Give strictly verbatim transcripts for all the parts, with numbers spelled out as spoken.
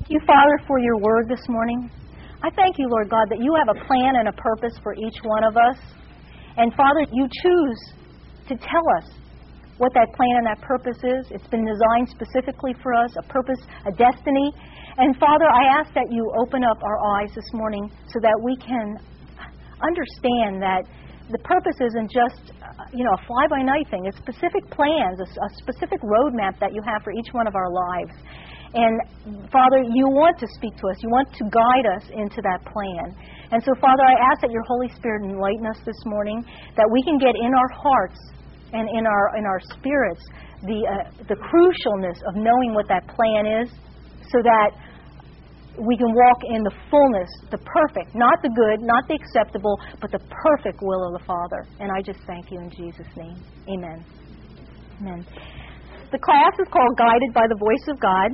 Thank you, Father, for your word this morning. I thank you, Lord God, that you have a plan and a purpose for each one of us. And, Father, you choose to tell us what that plan and that purpose is. It's been designed specifically for us, a purpose, a destiny. And, Father, I ask that you open up our eyes this morning so that we can understand that the purpose isn't just, you know, a fly-by-night thing. It's specific plans, a, a specific roadmap that you have for each one of our lives. And, Father, you want to speak to us. You want to guide us into that plan. And so, Father, I ask that your Holy Spirit enlighten us this morning, that we can get in our hearts and in our in our spirits the uh, the crucialness of knowing what that plan is, so that we can walk in the fullness, the perfect, not the good, not the acceptable, but the perfect will of the Father. And I just thank you in Jesus' name. Amen. Amen. The class is called Guided by the Voice of God.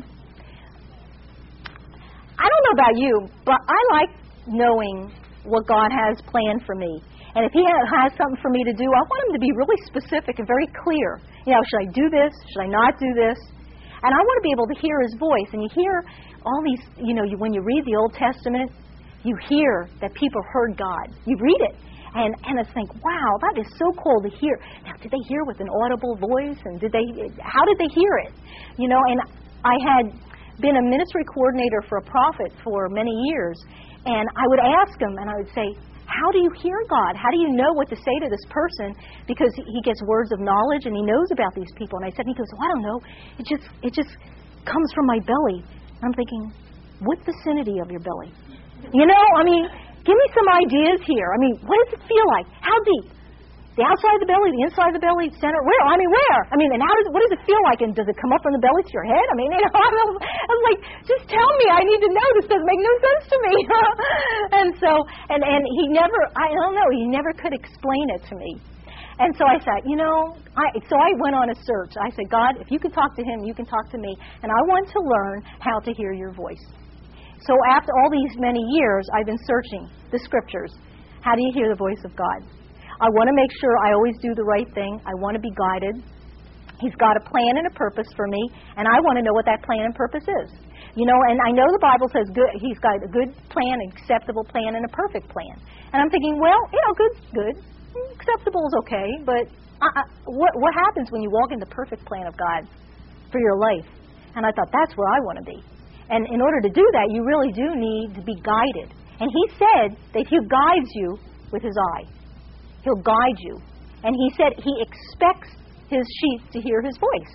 I don't know about you, but I like knowing what God has planned for me. And if He has something for me to do, I want Him to be really specific and very clear. You know, should I do this? Should I not do this? And I want to be able to hear His voice. And you hear all these, you know, you, when you read the Old Testament, you hear that people heard God. You read it. And, and I think, wow, that is so cool to hear. Now, did they hear with an audible voice? And did they? How did they hear it? You know, and I had been a ministry coordinator for a prophet for many years, and I would ask him, and I would say, how do you hear God? How do you know what to say to this person? Because he gets words of knowledge, and he knows about these people. And I said, and he goes, well, I don't know. It just, it just comes from my belly. And I'm thinking, what vicinity of your belly? You know, I mean, give me some ideas here. I mean, what does it feel like? How deep? The outside of the belly, the inside of the belly, center, where? I mean, where? I mean, and how does, what does it feel like? And does it come up from the belly to your head? I mean, you know, I was, I was like, just tell me. I need to know. This doesn't make no sense to me. and so, and, and he never, I don't know, he never could explain it to me. And so I said, you know, I, so I went on a search. I said, God, if you can talk to him, you can talk to me. And I want to learn how to hear your voice. So after all these many years, I've been searching the scriptures. How do you hear the voice of God? I want to make sure I always do the right thing. I want to be guided. He's got a plan and a purpose for me, and I want to know what that plan and purpose is. You know, and I know the Bible says good, He's got a good plan, an acceptable plan, and a perfect plan. And I'm thinking, well, you know, good's good. Acceptable is okay, but uh, what, what happens when you walk in the perfect plan of God for your life? And I thought, that's where I want to be. And in order to do that, you really do need to be guided. And He said that He guides you with His eye. He'll guide you. And He said He expects His sheep to hear His voice.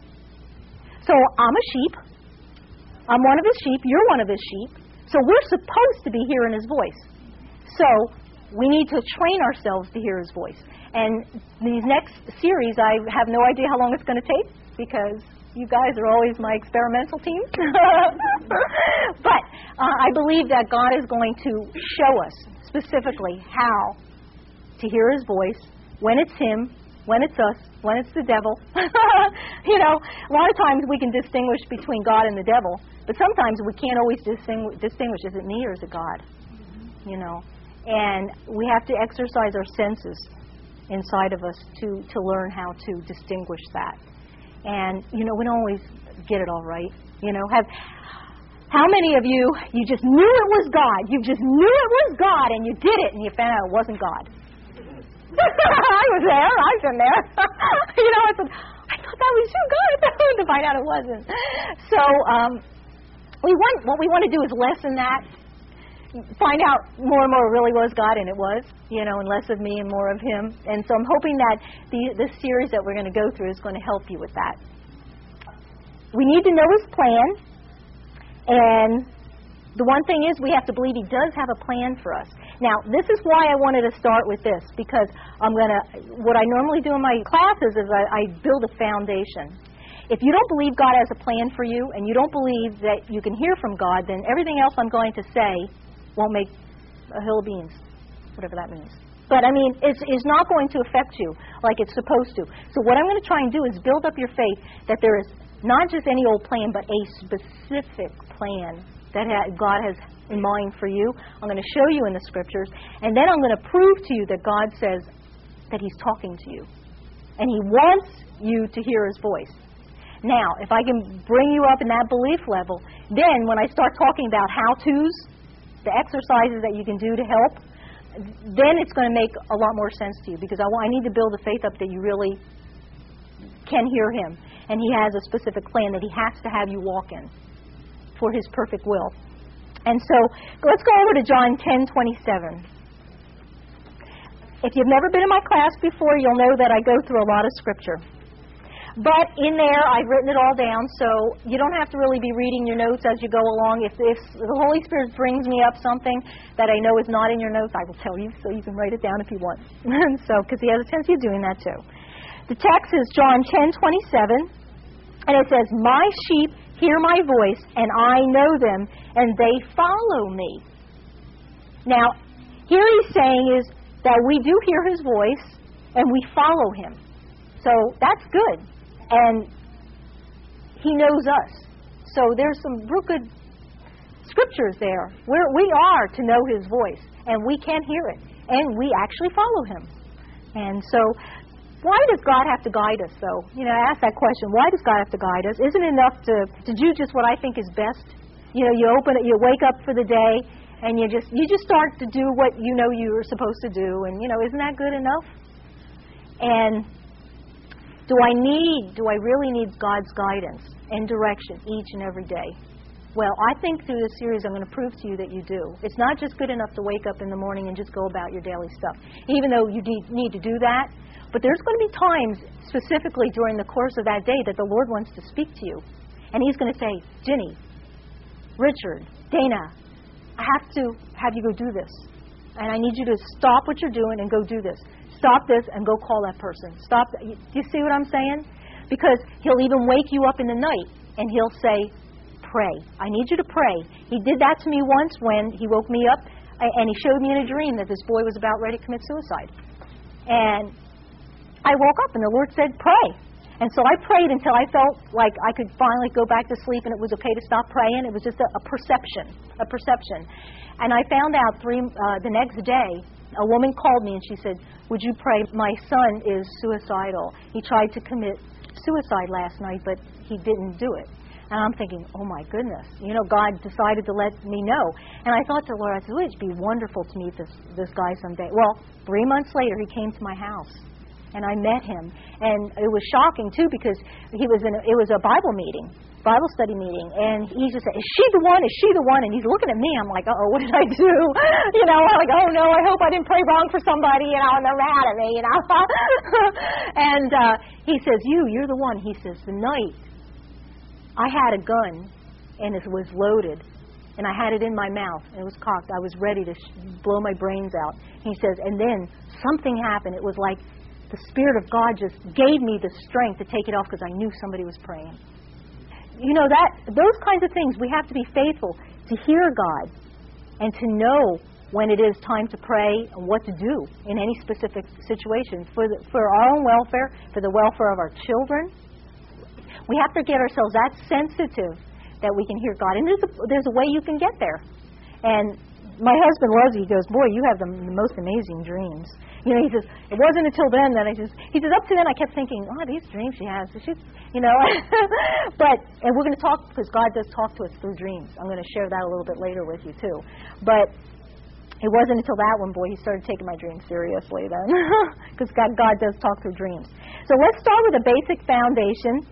So I'm a sheep. I'm one of His sheep. You're one of His sheep. So we're supposed to be hearing His voice. So we need to train ourselves to hear His voice. And these next series, I have no idea how long it's going to take, because you guys are always my experimental team. But uh, I believe that God is going to show us specifically how to hear His voice, when it's Him, when it's us, when it's the devil. You know, a lot of times we can distinguish between God and the devil, but sometimes we can't always distinguish, distinguish is it me or is it God? You know, and we have to exercise our senses inside of us to, to learn how to distinguish that. And, you know, we don't always get it all right. You know, have how many of you, you just knew it was God, you just knew it was God, and you did it, and you found out it wasn't God? I was there. I was in there. You know, I said, I thought that was you, God. To find out it wasn't. So, um, we want what we want to do is lessen that. Find out more and more it really was God, and it was. You know, and less of me and more of Him. And so I'm hoping that the this series that we're going to go through is going to help you with that. We need to know His plan, and the one thing is we have to believe He does have a plan for us. Now, this is why I wanted to start with this, because I'm going to, what I normally do in my classes is I, I build a foundation. If you don't believe God has a plan for you, and you don't believe that you can hear from God, then everything else I'm going to say won't make a hill of beans, whatever that means. But, I mean, it's, it's not going to affect you like it's supposed to. So what I'm going to try and do is build up your faith that there is not just any old plan, but a specific plan that God has in mind for you. I'm going to show you in the scriptures, and then I'm going to prove to you that God says that He's talking to you, and He wants you to hear His voice. Now, if I can bring you up in that belief level, Then when I start talking about how-tos, the exercises that you can do to help, then it's going to make a lot more sense to you, because I, want, I need to build a faith up that you really can hear Him. And He has a specific plan that He has to have you walk in for His perfect will. And so let's go over to John ten twenty-seven. If you've never been in my class before, you'll know that I go through a lot of Scripture. But in there, I've written it all down, so you don't have to really be reading your notes as you go along. If, if the Holy Spirit brings me up something that I know is not in your notes, I will tell you, so you can write it down if you want. So, because He has a tendency of doing that too. The text is John ten twenty-seven, and it says, "My sheep hear my voice, and I know them, and they follow me." Now, here He's saying is that we do hear His voice, and we follow Him. So that's good. And He knows us. So there's some real good scriptures there where we are to know His voice, and we can hear it, and we actually follow Him. And so why does God have to guide us, though? You know, I ask that question. Why does God have to guide us? Isn't it enough to, to do just what I think is best? You know, you open it, you wake up for the day, and you just you just start to do what you know you were supposed to do, and, you know, isn't that good enough? And Do I need, do I really need God's guidance and direction each and every day? Well, I think through this series I'm going to prove to you that you do. It's not just good enough to wake up in the morning and just go about your daily stuff, even though you need to do that. But there's going to be times, specifically during the course of that day, that the Lord wants to speak to you. And He's going to say, "Ginny, Richard, Dana, I have to have you go do this. And I need you to stop what you're doing and go do this. Stop this and go call that person. Stop. Do you see what I'm saying? Because He'll even wake you up in the night and He'll say, pray. I need you to pray. He did that to me once when He woke me up and He showed me in a dream that this boy was about ready to commit suicide. And I woke up and the Lord said, pray. And so I prayed until I felt like I could finally go back to sleep and it was okay to stop praying. It was just a, a perception, a perception. And I found out three uh, the next day, a woman called me and she said, "Would you pray? My son is suicidal. He tried to commit suicide last night, but he didn't do it." And I'm thinking, oh my goodness, you know, God decided to let me know. And I thought to the Lord, I said, "Would it be wonderful to meet this this guy someday?" Well, three months later, he came to my house, and I met him, and it was shocking too because he was in. A, it was a Bible meeting. Bible study meeting, and he just said, "Is she the one? Is she the one?" And he's looking at me. I'm like, "Uh-oh, what did I do?" You know, I'm like, "Oh no, I hope I didn't pray wrong for somebody." You know, and they're mad at me. You know, and uh, he says, "You, you're the one." He says, "The night I had a gun, and it was loaded, and I had it in my mouth, and it was cocked. I was ready to sh- blow my brains out." He says, "And then something happened. It was like the Spirit of God just gave me the strength to take it off because I knew somebody was praying." You know, that those kinds of things, we have to be faithful to hear God and to know when it is time to pray and what to do in any specific situation for the, for our own welfare, for the welfare of our children. We have to get ourselves that sensitive that we can hear God. And there's a, there's a way you can get there. And my husband loves it. He goes, "Boy, you have the, the most amazing dreams." You know, he says, "It wasn't until then that I just," he says, "up to then I kept thinking, oh, these dreams she has, she, you know." But, and we're going to talk, because God does talk to us through dreams. I'm going to share that a little bit later with you, too. But it wasn't until that one, boy, he started taking my dreams seriously then. Because God, God does talk through dreams. So let's start with a basic foundation.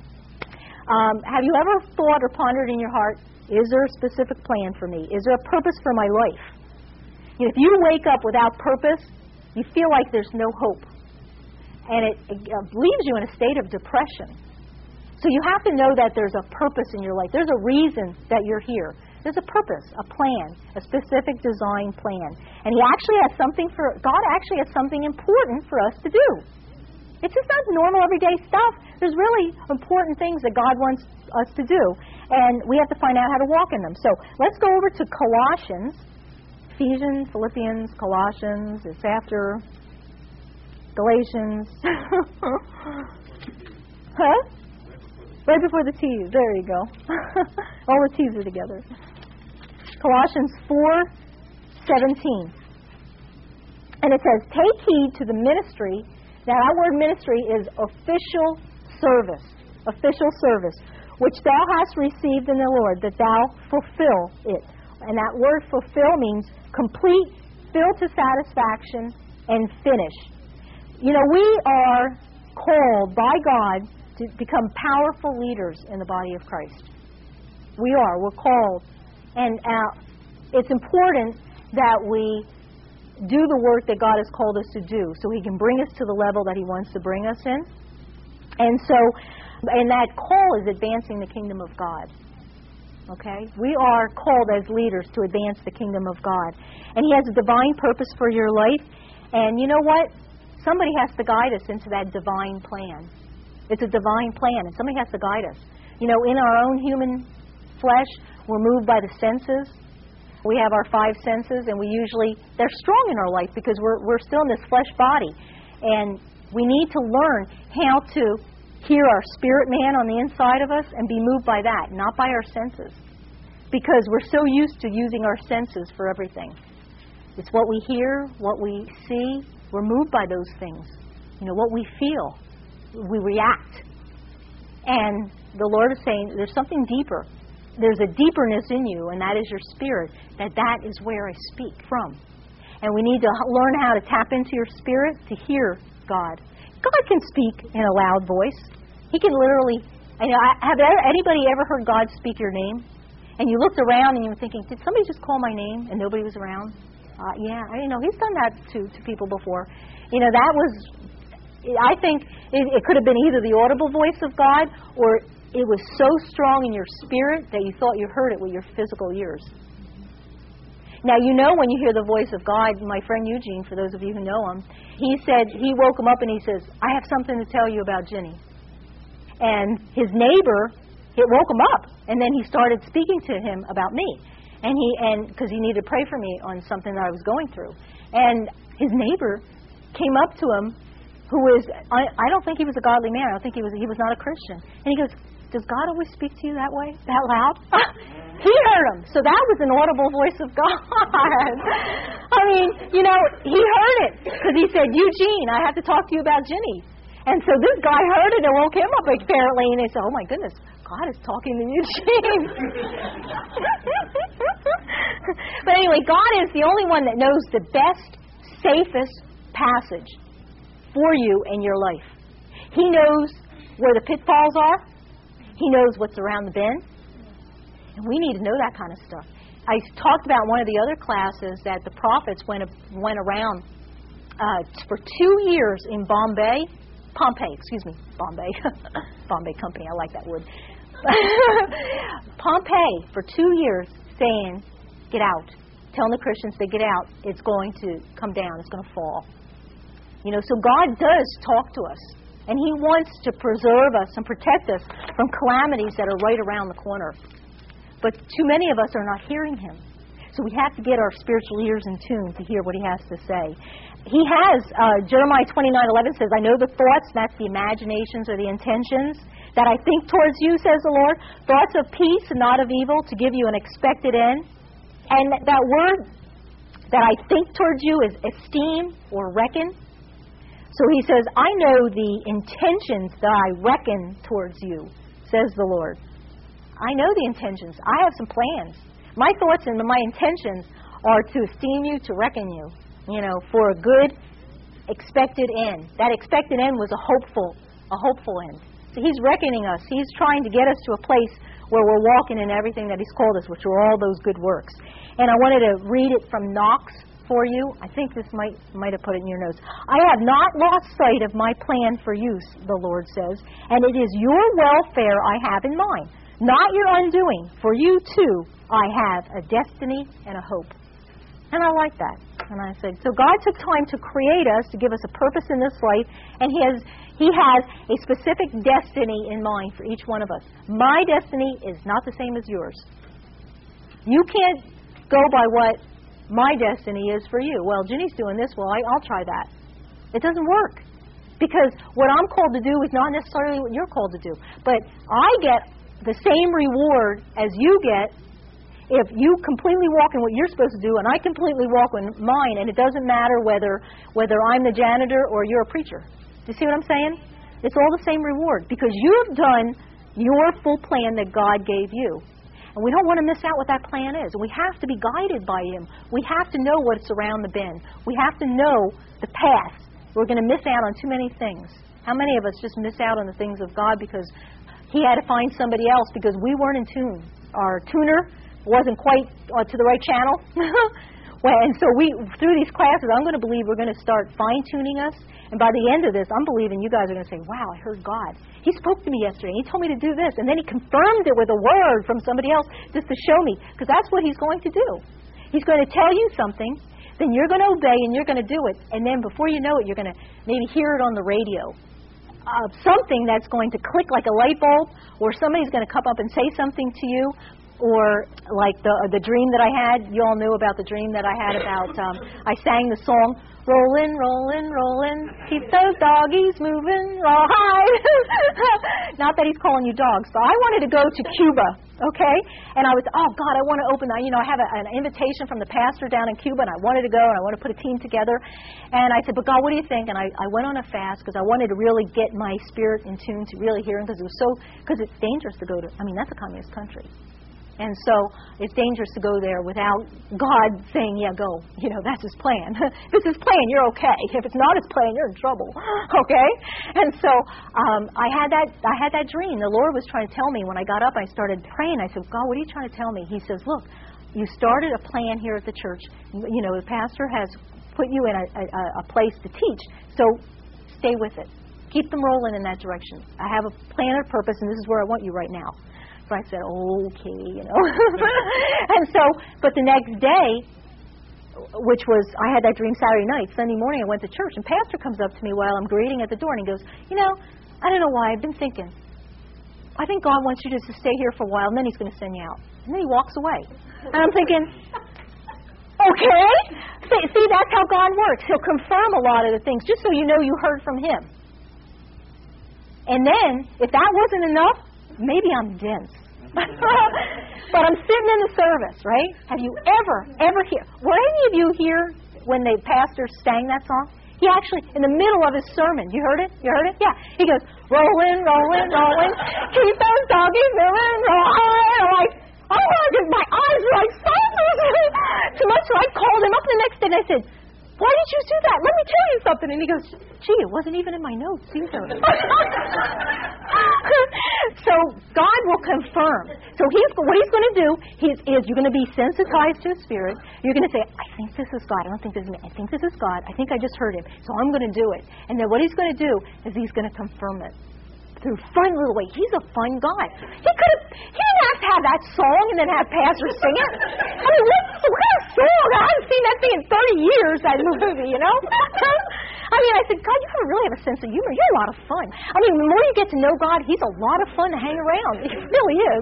Um, have you ever thought or pondered in your heart, is there a specific plan for me? Is there a purpose for my life? You know, if you wake up without purpose, you feel like there's no hope. And it, it leaves you in a state of depression. So you have to know that there's a purpose in your life. There's a reason that you're here. There's a purpose, a plan, a specific design plan. And He actually has something for, God actually has something important for us to do. It's just not normal everyday stuff. There's really important things that God wants us to do. And we have to find out how to walk in them. So let's go over to Colossians. Ephesians, Philippians, Colossians. It's after Galatians. Huh? Right before the T's. There you go. All the T's are together. Colossians four seventeen. And it says, "Take heed to the ministry." Now, that word ministry is official service. Official service. which thou hast received in the Lord, that thou fulfill it. And that word fulfill means complete, fill to satisfaction, and finish. You know, we are called by God to become powerful leaders in the body of Christ. We are. We're called. And uh, it's important that we do the work that God has called us to do so He can bring us to the level that He wants to bring us in. And so, and that call is advancing the kingdom of God. Okay? We are called as leaders to advance the kingdom of God. And He has a divine purpose for your life. And you know what? Somebody has to guide us into that divine plan. It's a divine plan, and somebody has to guide us. You know, in our own human flesh, we're moved by the senses. We have our five senses, and we usually, they're strong in our life because we're we're still in this flesh body. And we need to learn how to hear our spirit man on the inside of us and be moved by that, not by our senses. Because we're so used to using our senses for everything. It's what we hear, what we see. We're moved by those things. You know, what we feel. We react. And the Lord is saying there's something deeper. There's a deeperness in you, and that is your spirit, that that is where I speak from. And we need to learn how to tap into your spirit to hear God. God can speak in a loud voice. He can literally, you know, have anybody ever heard God speak your name? And you looked around and you were thinking, did somebody just call my name and nobody was around? Uh, yeah, I you know, He's done that to, to people before. You know, that was, I think it, it could have been either the audible voice of God or it was so strong in your spirit that you thought you heard it with your physical ears. Now, you know when you hear the voice of God, my friend Eugene, for those of you who know him, he said, he woke him up and he says, I have something to tell you about Ginny. And his neighbor, it woke him up, and then he started speaking to him about me. And he, and because he needed to pray for me on something that I was going through. And his neighbor came up to him, who was, I, I don't think he was a godly man. I don't think he was, he was not a Christian. And he goes, does God always speak to you that way, that loud? He heard him. So that was an audible voice of God. I mean, you know, he heard it. Because he said, Eugene, I have to talk to you about Ginny. And so this guy heard it and woke him up, apparently. And they said, oh, my goodness, God is talking to Eugene. But anyway, God is the only one that knows the best, safest passage for you in your life. He knows where the pitfalls are. He knows what's around the bend. And we need to know that kind of stuff. I talked about one of the other classes that the prophets went went around uh, for two years in Bombay, Pompeii, excuse me, Bombay, Bombay Company, I like that word. Pompeii for two years saying, get out. Telling the Christians to get out. It's going to come down. It's going to fall. You know, so God does talk to us. And He wants to preserve us and protect us from calamities that are right around the corner. But too many of us are not hearing Him. So we have to get our spiritual ears in tune to hear what He has to say. He has, uh, Jeremiah twenty-nine eleven says, I know the thoughts, that's the imaginations or the intentions, that I think towards you, says the Lord, thoughts of peace and not of evil, to give you an expected end. And that word that I think towards you is esteem or reckon. So He says, I know the intentions that I reckon towards you, says the Lord. I know the intentions. I have some plans. My thoughts and my intentions are to esteem you, to reckon you, you know, for a good expected end. That expected end was a hopeful, a hopeful end. So He's reckoning us. He's trying to get us to a place where we're walking in everything that He's called us, which are all those good works. And I wanted to read it from Knox for you. I think this might might have put it in your notes. I have not lost sight of my plan for you, the Lord says, and it is your welfare I have in mind, not your undoing. For you, too, I have a destiny and a hope. And I like that. And I said, so God took time to create us, to give us a purpose in this life, and He has, he has a specific destiny in mind for each one of us. My destiny is not the same as yours. You can't go by what my destiny is for you. Well, Ginny's doing this. Well, I, I'll try that. It doesn't work. Because what I'm called to do is not necessarily what you're called to do. But I get the same reward as you get if you completely walk in what you're supposed to do and I completely walk in mine, and it doesn't matter whether whether I'm the janitor or you're a preacher. Do you see what I'm saying? It's all the same reward because you have done your full plan that God gave you. And we don't want to miss out what that plan is. We have to be guided by Him. We have to know what's around the bend. We have to know the path. We're going to miss out on too many things. How many of us just miss out on the things of God because He had to find somebody else because we weren't in tune? Our tuner wasn't quite uh, to the right channel. Well, and so we, through these classes, I'm going to believe we're going to start fine-tuning us. And by the end of this, I'm believing you guys are going to say, wow, I heard God. He spoke to me yesterday. He told me to do this. And then He confirmed it with a word from somebody else just to show me. Because that's what He's going to do. He's going to tell you something. Then you're going to obey and you're going to do it. And then before you know it, you're going to maybe hear it on the radio. Uh, something that's going to click like a light bulb. Or somebody's going to come up and say something to you. Or like the the dream that I had. You all knew about the dream that I had about, um, I sang the song, rollin', rollin', rollin', keep those doggies moving, rawhide. Not that He's calling you dogs. So I wanted to go to Cuba, okay? And I was, oh, God, I want to open, you know, I have a, an invitation from the pastor down in Cuba, and I wanted to go, and I want to put a team together. And I said, but God, what do you think? And I, I went on a fast because I wanted to really get my spirit in tune to really hearing, because it was so, because it's dangerous to go to, I mean, that's a communist country. And so it's dangerous to go there without God saying, yeah, go. You know, that's His plan. If it's His plan, you're okay. If it's not His plan, you're in trouble. Okay? And so um, I had that I had that dream. The Lord was trying to tell me when I got up, I started praying. I said, God, what are you trying to tell me? He says, look, you started a plan here at the church. You know, the pastor has put you in a, a, a place to teach. So stay with it. Keep them rolling in that direction. I have a plan or purpose, and this is where I want you right now. So I said, okay, you know. And so, but the next day, which was, I had that dream Saturday night, Sunday morning I went to church, and Pastor comes up to me while I'm greeting at the door, and he goes, you know, I don't know why, I've been thinking. I think God wants you just to stay here for a while, and then He's going to send you out. And then He walks away. And I'm thinking, okay. See, see, that's how God works. He'll confirm a lot of the things, just so you know you heard from Him. And then, if that wasn't enough, maybe I'm dense. But I'm sitting in the service, right? Have you ever, ever hear? Were any of you here when the pastor sang that song? He actually, in the middle of his sermon, you heard it? You heard it? Yeah. He goes, rollin', rollin', rollin', keep those doggies moving, rollin'. I'm like, oh my God, my eyes were like, too much. So I called him up the next day and I said, why did you do that? Let me tell you something. And he goes, gee, it wasn't even in my notes either. So God will confirm. So he's, what He's going to do is, is you're going to be sensitized to His Spirit. You're going to say, I think this is God. I don't think this is me. I think this is God. I think I just heard Him. So I'm going to do it. And then what He's going to do is He's going to confirm it. Through fun little way. He's a fun guy. He could have, he didn't have to have that song and then have Pastor sing it. I mean, what, what kind of song? I haven't seen that thing in thirty years, that movie, you know? I mean, I said, God, you really have a sense of humor. You're a lot of fun. I mean, the more you get to know God, He's a lot of fun to hang around. He really is.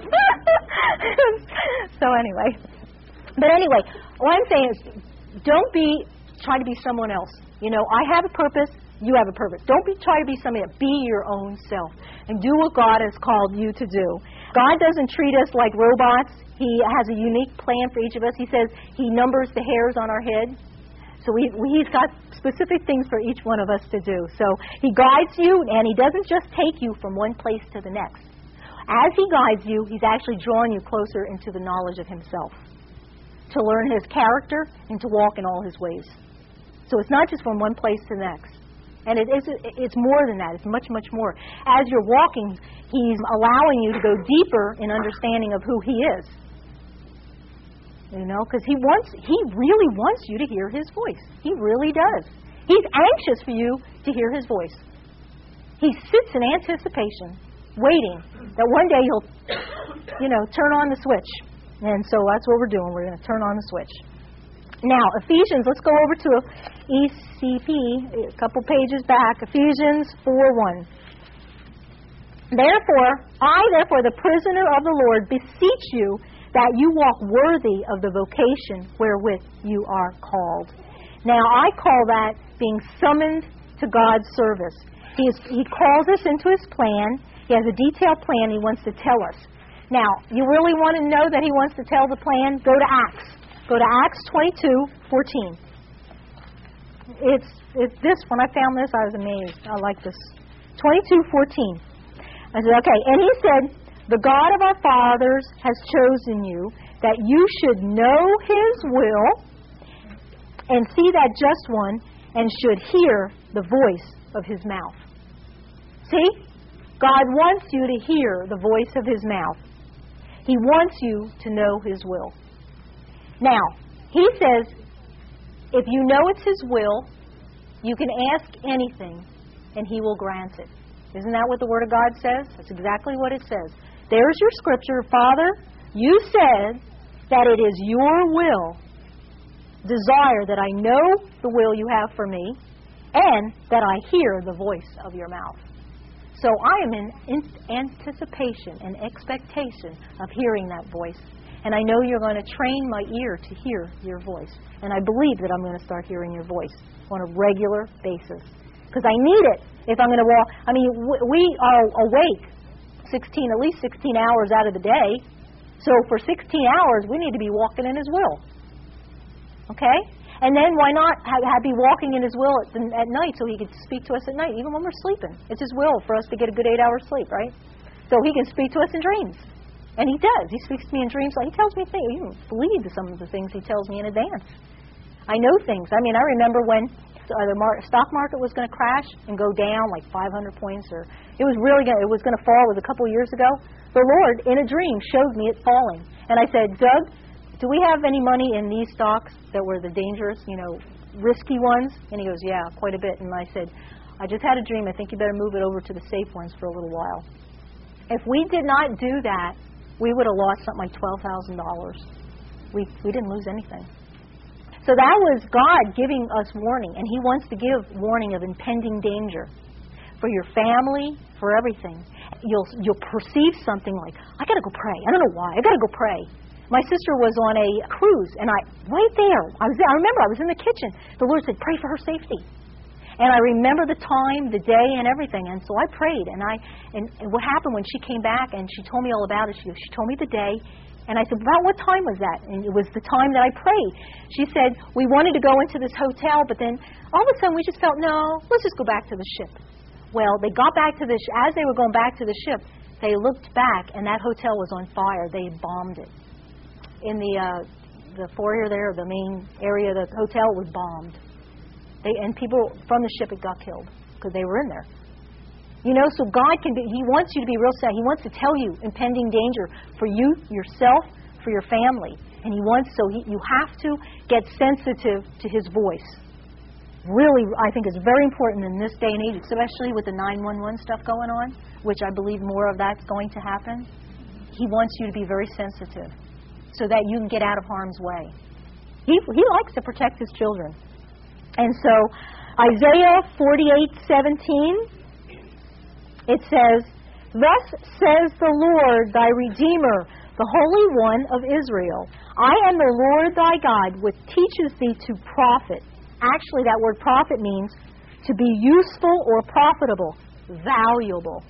So anyway. But anyway, what I'm saying is, don't be trying to be someone else. You know, I have a purpose. You have a purpose. Don't be try to be somebody else. Be your own self and do what God has called you to do. God doesn't treat us like robots. He has a unique plan for each of us. He says He numbers the hairs on our head. So we, we, He's got specific things for each one of us to do. So He guides you, and He doesn't just take you from one place to the next. As He guides you, He's actually drawing you closer into the knowledge of Himself, to learn His character and to walk in all His ways. So it's not just from one place to the next. And it is, it's more than that. It's much, much more. As you're walking, He's allowing you to go deeper in understanding of who He is. You know, because He wants, He really wants you to hear His voice. He really does. He's anxious for you to hear His voice. He sits in anticipation, waiting that one day He'll, you know, turn on the switch. And so that's what we're doing. We're going to turn on the switch. Now, Ephesians, let's go over to E C P, a couple pages back, Ephesians four one. Therefore, I, therefore, the prisoner of the Lord, beseech you that you walk worthy of the vocation wherewith you are called. Now, I call that being summoned to God's service. He, is, he calls us into His plan. He has a detailed plan He wants to tell us. Now, you really want to know that He wants to tell the plan? Go to Acts. Go to Acts twenty-two fourteen. It's, it's this, when I found this, I was amazed. I like this. twenty-two fourteen. I said, okay. And He said, The God of our fathers has chosen you, that you should know His will and see that just one, and should hear the voice of His mouth. See? God wants you to hear the voice of His mouth. He wants you to know His will. Now, He says, if you know it's His will, you can ask anything, and He will grant it. Isn't that what the Word of God says? That's exactly what it says. There's your scripture. Father, you said that it is your will, desire that I know the will you have for me, and that I hear the voice of your mouth. So I am in, in anticipation and expectation of hearing that voice. And I know you're going to train my ear to hear your voice. And I believe that I'm going to start hearing your voice on a regular basis. Because I need it if I'm going to walk. I mean, we are awake sixteen, at least sixteen hours out of the day. So for sixteen hours, we need to be walking in His will. Okay? And then why not have, have be walking in His will at, at night so He can speak to us at night, even when we're sleeping. It's His will for us to get a good eight hours sleep, right? So He can speak to us in dreams. And He does. He speaks to me in dreams. He tells me things. You don't believe some of the things He tells me in advance. I know things. I mean, I remember when uh, the mar- stock market was going to crash and go down like five hundred points, or it was really going it was going to fall. It was a couple of years ago. The Lord, in a dream, showed me it falling. And I said, Doug, do we have any money in these stocks that were the dangerous, you know, risky ones? And he goes, yeah, quite a bit. And I said, I just had a dream. I think you better move it over to the safe ones for a little while. If we did not do that, we would have lost something like twelve thousand dollars. We we didn't lose anything. So that was God giving us warning, and He wants to give warning of impending danger for your family, for everything. You'll you'll perceive something like, I got to go pray. I don't know why. I got to go pray. My sister was on a cruise, and I right there. I was. I remember I was in the kitchen. The Lord said, "Pray for her safety." And I remember the time, the day, and everything. And so I prayed. And I and, and what happened when she came back and she told me all about it. She she told me the day. And I said, about what time was that? And it was the time that I prayed. She said, we wanted to go into this hotel, but then all of a sudden we just felt, no, let's just go back to the ship. Well, they got back to the sh- as they were going back to the ship, they looked back, and that hotel was on fire. They had bombed it. In the uh, the foyer there, the main area of the hotel was bombed. They, and people from the ship had got killed because they were in there. You know, so God can be, He wants you to be real sad. He wants to tell you impending danger for you, yourself, for your family. And He wants, so he, you have to get sensitive to His voice. Really, I think it's very important in this day and age, especially with the nine one one stuff going on, which I believe more of that's going to happen. He wants you to be very sensitive so that you can get out of harm's way. He, he likes to protect His children. And so, Isaiah forty-eight seventeen, it says, thus says the Lord thy Redeemer, the Holy One of Israel, I am the Lord thy God, which teaches thee to profit. Actually, that word profit means to be useful or profitable, valuable.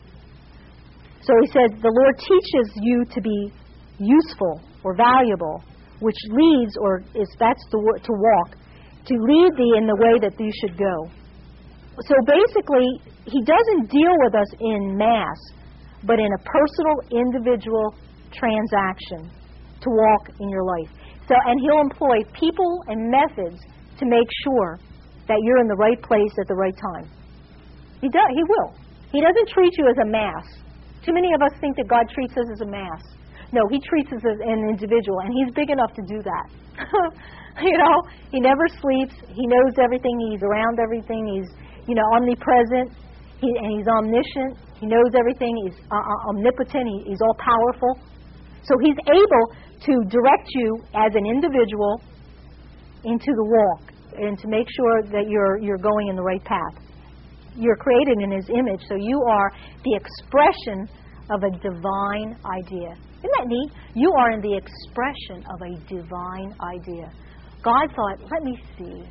So He says, the Lord teaches you to be useful or valuable, which leads, or is that's the word, to walk, to lead thee in the way that thee should go. So basically, He doesn't deal with us in mass, but in a personal, individual transaction to walk in your life. So, and He'll employ people and methods to make sure that you're in the right place at the right time. He does. He will. He doesn't treat you as a mass. Too many of us think that God treats us as a mass. No, He treats us as an individual, and He's big enough to do that. You know, He never sleeps. He knows everything. He's around everything. He's, you know, omnipresent. He, and He's omniscient. He knows everything. He's uh, omnipotent. He, he's all powerful. So He's able to direct you as an individual into the walk and to make sure that you're you're going in the right path. You're created in His image, so you are the expression of a divine idea. Isn't that neat? You are in the expression of a divine idea. God thought, let me see.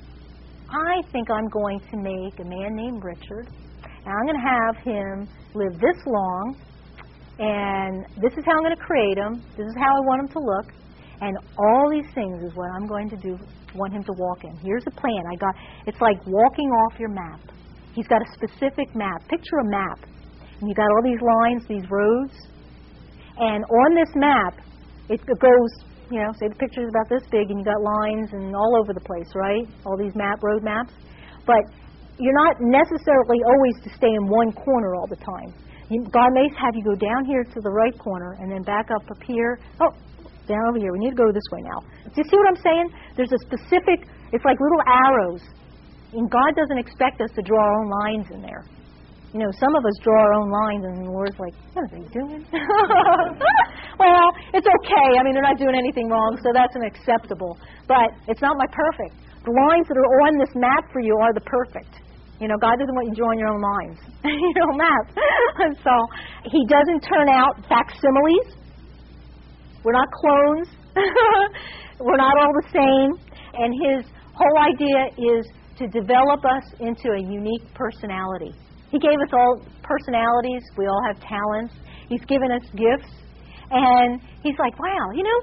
I think I'm going to make a man named Richard, and I'm going to have him live this long, and this is how I'm going to create him. This is how I want him to look, and all these things is what I'm going to do, want him to walk in. Here's a plan. I got. It's like walking off your map. He's got a specific map. Picture a map, and you got all these lines, these roads, And on this map, it goes, you know, say the picture's about this big and you got lines and all over the place, right? All these map road maps. But you're not necessarily always to stay in one corner all the time. You, God may have you go down here to the right corner and then back up up here. Oh, down over here. We need to go this way now. Do you see what I'm saying? There's a specific, it's like little arrows. And God doesn't expect us to draw our own lines in there. You know, some of us draw our own lines and the Lord's like, what are they doing? Well, it's okay. I mean, they're not doing anything wrong, so that's an acceptable. But it's not my perfect. The lines that are on this map for you are the perfect. You know, God doesn't want you drawing your own lines. You know, map. So He doesn't turn out facsimiles. We're not clones. We're not all the same. And His whole idea is to develop us into a unique personality. He gave us all personalities. We all have talents. He's given us gifts. And He's like, wow, you know,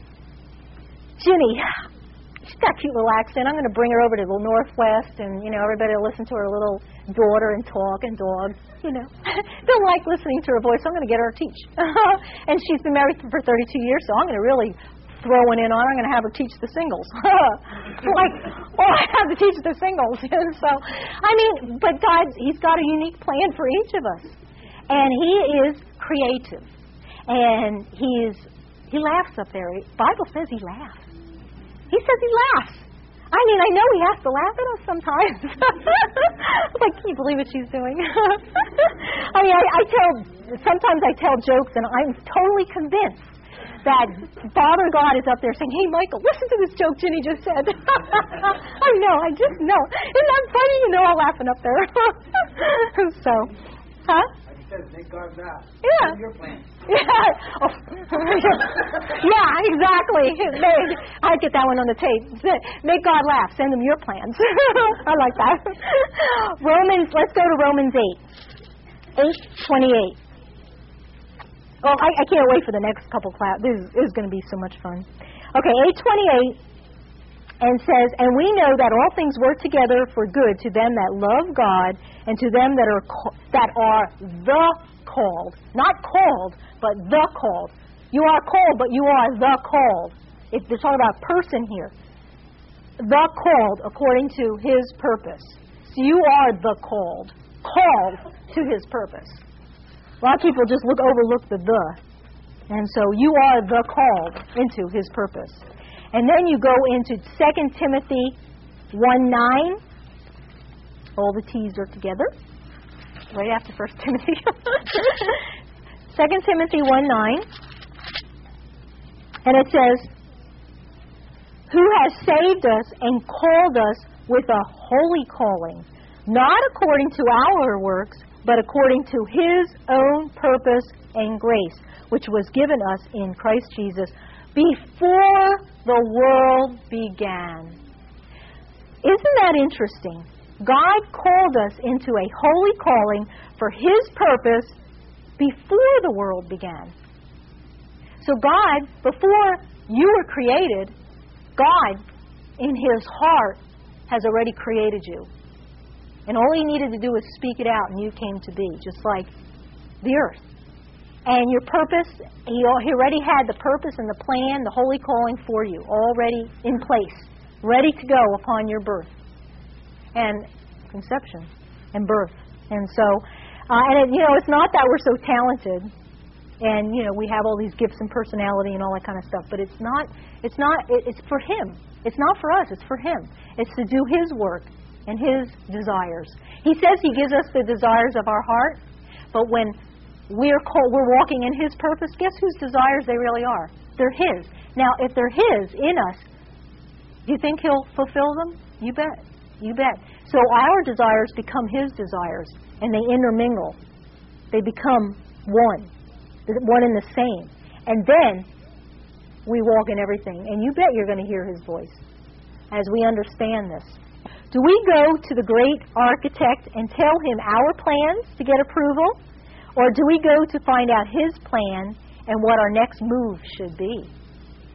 Ginny, she's got a cute little accent. I'm going to bring her over to the Northwest, and, you know, everybody will listen to her little daughter and talk and dogs, you know. They'll like listening to her voice, so I'm going to get her to teach. And she's been married for thirty-two years, so I'm going to really throw one in on her. I'm going to have her teach the singles. Like, oh, I have to teach the singles. So, I mean, but God, He's got a unique plan for each of us. And He is creative. And He's, He laughs up there. The Bible says He laughs. He says He laughs. I mean, I know He has to laugh at us sometimes. Like, can you believe what she's doing? I mean, I, I tell, sometimes I tell jokes and I'm totally convinced that Father God is up there saying, hey, Michael, listen to this joke Ginny just said. I know, I just know. Isn't that funny? You know, I'm laughing up there. So, huh? Like you said, make God laugh. Yeah. Your plan. Yeah. Oh. Yeah, exactly. I get that one on the tape. Make God laugh. Send Him your plans. I like that. Romans, let's go to Romans eight. eight twenty-eight. Oh, I, I can't wait for the next couple class. This is, this is going to be so much fun. Okay, eight twenty-eight, and says, and we know that all things work together for good to them that love God and to them that are co- that are the called, not called, but the called. You are called, but you are the called. If they're talking about person here, the called according to His purpose. So you are the called, called to His purpose. A lot of people just look overlook the the. And so you are the called into His purpose. And then you go into Second Timothy one nine. All the T's are together. Right after First Timothy. Second Timothy one nine. And it says, who has saved us and called us with a holy calling, not according to our works, but according to His own purpose and grace, which was given us in Christ Jesus before the world began. Isn't that interesting? God called us into a holy calling for His purpose before the world began. So God, before you were created, God, in His heart, has already created you. And all He needed to do was speak it out, and you came to be, just like the earth. And your purpose, He already had the purpose and the plan, the holy calling for you, already in place, ready to go upon your birth. And conception and birth. And so, uh, and it, you know, it's not that we're so talented, and, you know, we have all these gifts and personality and all that kind of stuff, but it's not, it's not, it, it's for Him. It's not for us, it's for Him. It's to do His work and His desires. He says He gives us the desires of our heart, but when we're called, we're walking in His purpose, guess whose desires they really are? They're His. Now, if they're His in us, do you think He'll fulfill them? You bet. You bet. So our desires become His desires, and they intermingle. They become one, one and the same. And then we walk in everything. And you bet you're going to hear His voice as we understand this. Do we go to the great architect and tell him our plans to get approval? Or do we go to find out His plan and what our next move should be?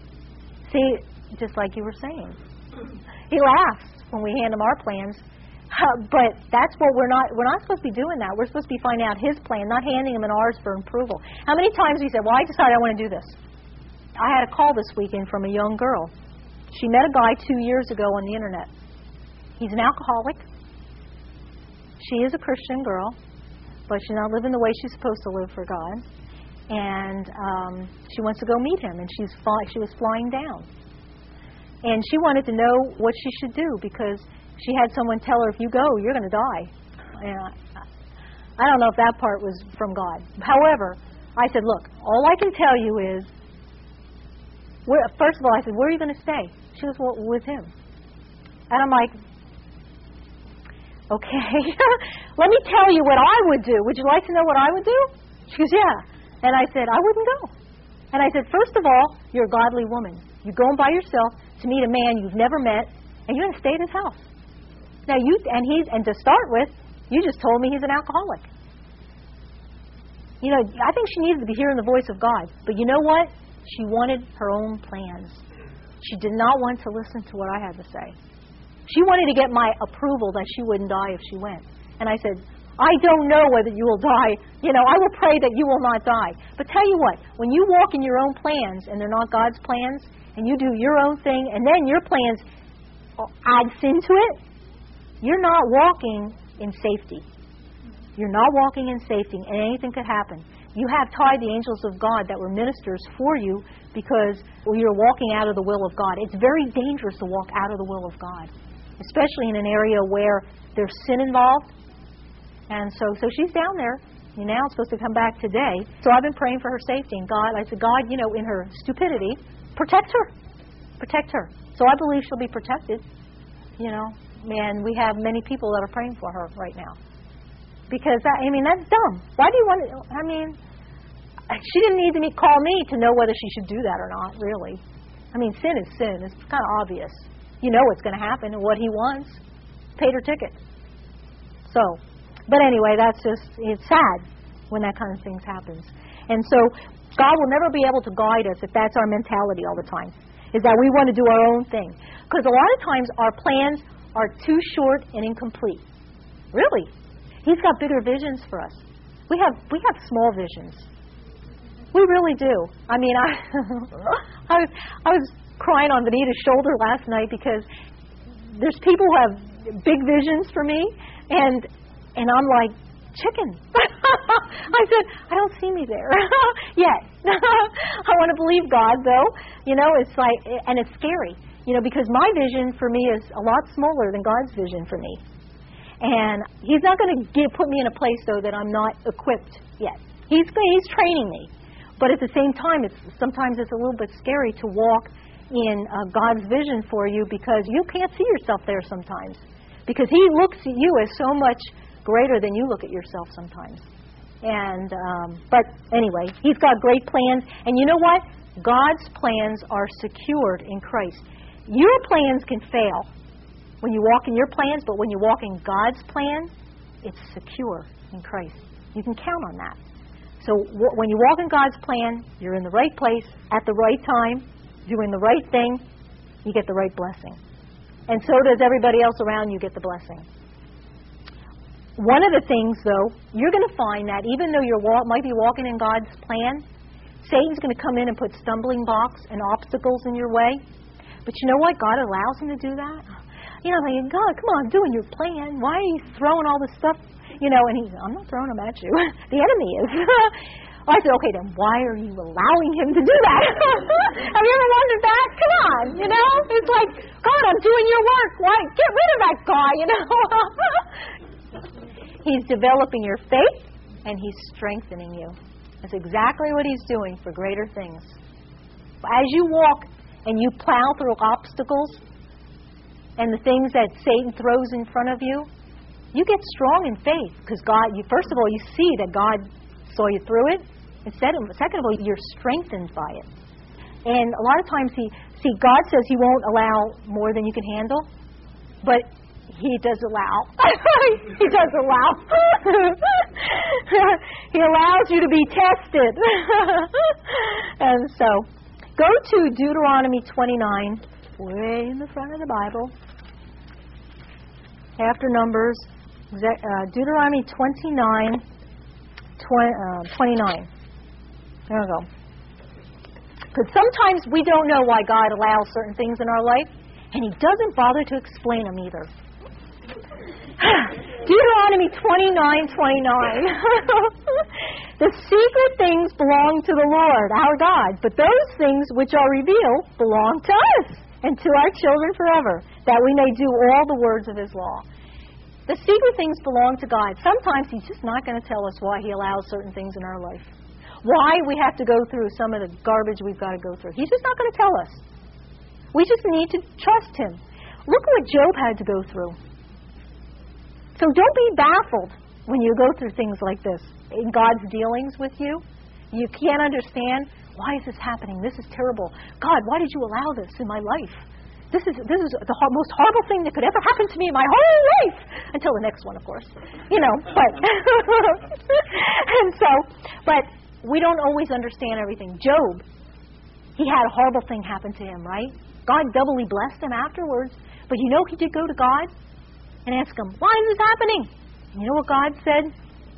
See, just like you were saying. He laughs when we hand Him our plans. Uh, but that's what we're not, we're not supposed to be doing that. We're supposed to be finding out His plan, not handing Him an ours for approval. How many times we said, well, I decided I want to do this. I had a call this weekend from a young girl. She met a guy two years ago on the internet. He's an alcoholic. She is a Christian girl, but she's not living the way she's supposed to live for God. And um, she wants to go meet him, and she's fly, she was flying down. And she wanted to know what she should do because she had someone tell her, if you go, you're going to die. And I, I don't know if that part was from God. However, I said, look, all I can tell you is, where, first of all, I said, where are you going to stay? She goes, well, with him. And I'm like, okay, let me tell you what I would do. Would you like to know what I would do? She goes, yeah. And I said, I wouldn't go. And I said, first of all, you're a godly woman. You're going by yourself to meet a man you've never met, and you're going to stay at his house. Now, you and he's and to start with, you just told me he's an alcoholic. You know, I think she needed to be hearing the voice of God. But you know what? She wanted her own plans. She did not want to listen to what I had to say. She wanted to get my approval that she wouldn't die if she went. And I said, I don't know whether you will die. You know, I will pray that you will not die. But tell you what, when you walk in your own plans and they're not God's plans, and you do your own thing, and then your plans add sin to it, you're not walking in safety. You're not walking in safety, and anything could happen. You have tied the angels of God that were ministers for you because you're walking out of the will of God. It's very dangerous to walk out of the will of God, especially in an area where there's sin involved. And so so she's down there. You're now supposed to come back today. So I've been praying for her safety. And God, I said, God, you know, in her stupidity, protect her. Protect her. So I believe she'll be protected. You know, and we have many people that are praying for her right now. Because, that, I mean, that's dumb. Why do you want to, I mean, she didn't need to me, call me to know whether she should do that or not, really. I mean, sin is sin. It's kind of obvious. You know what's going to happen and what he wants. Paid her ticket. So, but anyway, that's just, it's sad when that kind of things happens. And so, God will never be able to guide us if that's our mentality all the time, is that we want to do our own thing. Because a lot of times our plans are too short and incomplete. Really. He's got bigger visions for us. We have we have small visions. We really do. I mean, I I was I was crying on Benita's shoulder last night because there's people who have big visions for me, and and I'm like, chicken. I said, I don't see me there yet. I want to believe God, though. You know, it's like, and it's scary. You know, because my vision for me is a lot smaller than God's vision for me. And He's not going to give, put me in a place, though, that I'm not equipped yet. He's He's training me. But at the same time, it's sometimes it's a little bit scary to walk in uh, God's vision for you because you can't see yourself there sometimes. Because He looks at you as so much greater than you look at yourself sometimes. And um, but anyway, He's got great plans. And you know what? God's plans are secured in Christ. Your plans can fail when you walk in your plans, but when you walk in God's plan, it's secure in Christ. You can count on that. So w- when you walk in God's plan, you're in the right place at the right time, doing the right thing, you get the right blessing. And so does everybody else around you get the blessing. One of the things, though, you're going to find that even though you walk, might be walking in God's plan, Satan's going to come in and put stumbling blocks and obstacles in your way. But you know what? God allows him to do that. You know, thinking, God, come on, doing your plan. Why are you throwing all this stuff? You know, and he's, I'm not throwing them at you. The enemy is. I said, okay, then why are you allowing him to do that? Have you ever wondered that? Come on, you know? It's like, God, I'm doing your work. Why? Get rid of that guy, you know? He's developing your faith, and he's strengthening you. That's exactly what he's doing for greater things. As you walk and you plow through obstacles and the things that Satan throws in front of you, you get strong in faith because God, you, first of all, you see that God saw you through it. And second, second of all, you're strengthened by it. And a lot of times, he see, God says he won't allow more than you can handle, but he does allow. He does allow. He allows you to be tested. And so, go to Deuteronomy twenty-nine, way in the front of the Bible. after Numbers, uh, Deuteronomy twenty-nine, twenty, uh, twenty-nine. There we go. Because sometimes we don't know why God allows certain things in our life, and He doesn't bother to explain them either. Deuteronomy twenty-nine, twenty-nine. The secret things belong to the Lord, our God, but those things which are revealed belong to us and to our children forever, that we may do all the words of His law. The secret things belong to God. Sometimes He's just not going to tell us why He allows certain things in our life. Why we have to go through some of the garbage we've got to go through. He's just not going to tell us. We just need to trust Him. Look at what Job had to go through. So don't be baffled when you go through things like this in God's dealings with you. You can't understand, why is this happening? This is terrible. God, why did you allow this in my life? This is this is the ho- most horrible thing that could ever happen to me in my whole life. Until the next one, of course. You know, but and so, but we don't always understand everything. Job, he had a horrible thing happen to him, right? God doubly blessed him afterwards. But you know he did go to God and ask Him, why is this happening? And you know what God said?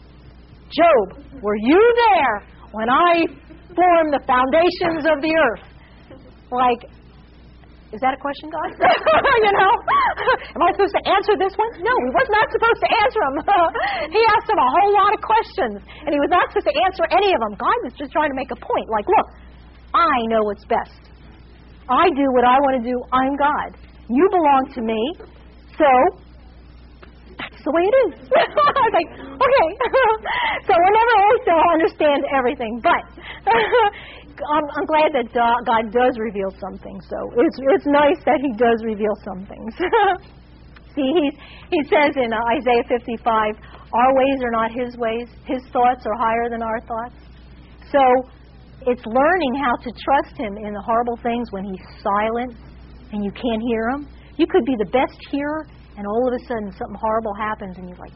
Job, were you there when I formed the foundations of the earth? Like, is that a question, God? You know? Am I supposed to answer this one? No, He was not supposed to answer them. He asked him a whole lot of questions, and He was not supposed to answer any of them. God was just trying to make a point. Like, look, I know what's best. I do what I want to do. I'm God. You belong to me. So, that's the way it is. I was like, okay. So we'll never always understand everything, but I'm, I'm glad that God does reveal some things. So it's it's nice that He does reveal some things. See, he's, he says in uh, Isaiah fifty-five, our ways are not His ways. His thoughts are higher than our thoughts. So it's learning how to trust Him in the horrible things when He's silent and you can't hear Him. You could be the best hearer, and all of a sudden something horrible happens, and you're like,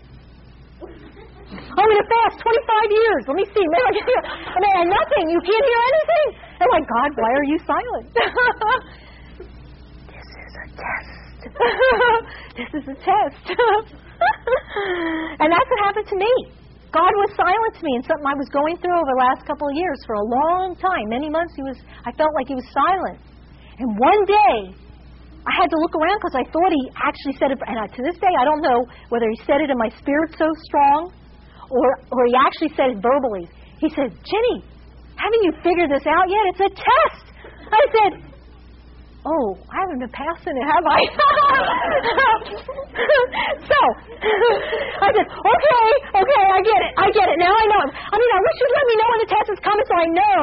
I'm going to fast twenty-five years. Let me see. Maybe I, can hear. I mean, and nothing. You can't hear anything. And I'm like, God, why are you silent? This is a test. This is a test. And that's what happened to me. God was silent to me in something I was going through over the last couple of years. For a long time, many months, He was. I felt like He was silent. And one day, I had to look around because I thought He actually said it, and I, to this day I don't know whether He said it in my spirit so strong or, or He actually said it verbally. He said, Jenny, haven't you figured this out yet? It's a test. I said, oh, I haven't been passing it, have I? So, I said, okay, okay, I get it, I get it. Now I know. I mean, I wish you'd let me know when the test is coming so I know.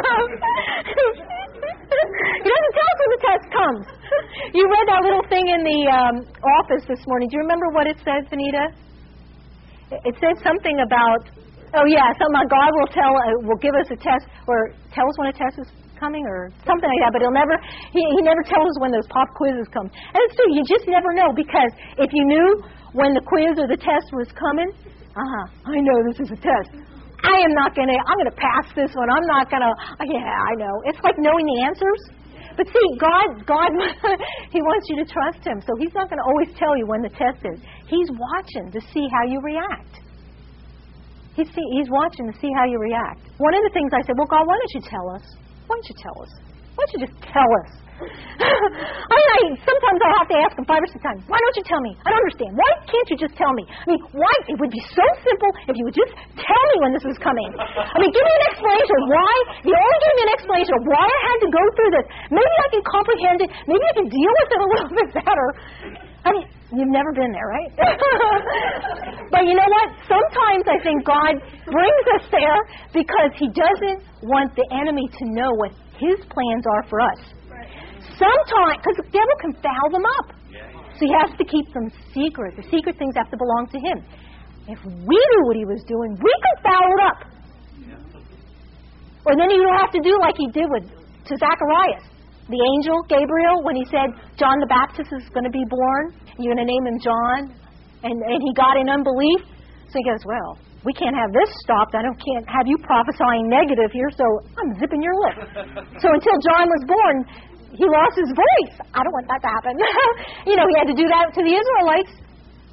He doesn't tell us when the test comes. You read that little thing in the um, office this morning. Do you remember what it said, Vanita? It said something about, oh yeah, something about God will tell, uh, will give us a test, or tell us when a test is coming, or something like that. But He'll never, He, he never tells us when those pop quizzes come. And it's true, you just never know, because if you knew when the quiz or the test was coming, uh-huh, I know this is a test. I am not going to, I'm going to pass this one. I'm not going to, yeah, I know. It's like knowing the answers. But see, God, God, He wants you to trust Him. So He's not going to always tell you when the test is. He's watching to see how you react. He's, see, he's watching to see how you react. One of the things I said, well, God, why don't you tell us? Why don't you tell us? Why don't you just tell us? I mean, I, sometimes I have to ask Him five or six times, why don't you tell me? I don't understand. Why can't you just tell me? I mean, why? It would be so simple if you would just tell me when this was coming. I mean, give me an explanation of why. You only give me an explanation of why I had to go through this. Maybe I can comprehend it. Maybe I can deal with it a little bit better. I mean, you've never been there, right? But you know what? Sometimes I think God brings us there because He doesn't want the enemy to know what His plans are for us. Sometimes, because the devil can foul them up. So He has to keep them secret. The secret things have to belong to Him. If we knew what He was doing, we could foul it up. Or then He don't have to do like He did with to Zacharias. The angel, Gabriel, when he said, John the Baptist is going to be born, you're going to name him John, and, and he got in unbelief. So he goes, well, we can't have this stopped. I don't can't have you prophesying negative here, so I'm zipping your lip. So until John was born, he lost his voice. I don't want that to happen. You know, he had to do that to the Israelites.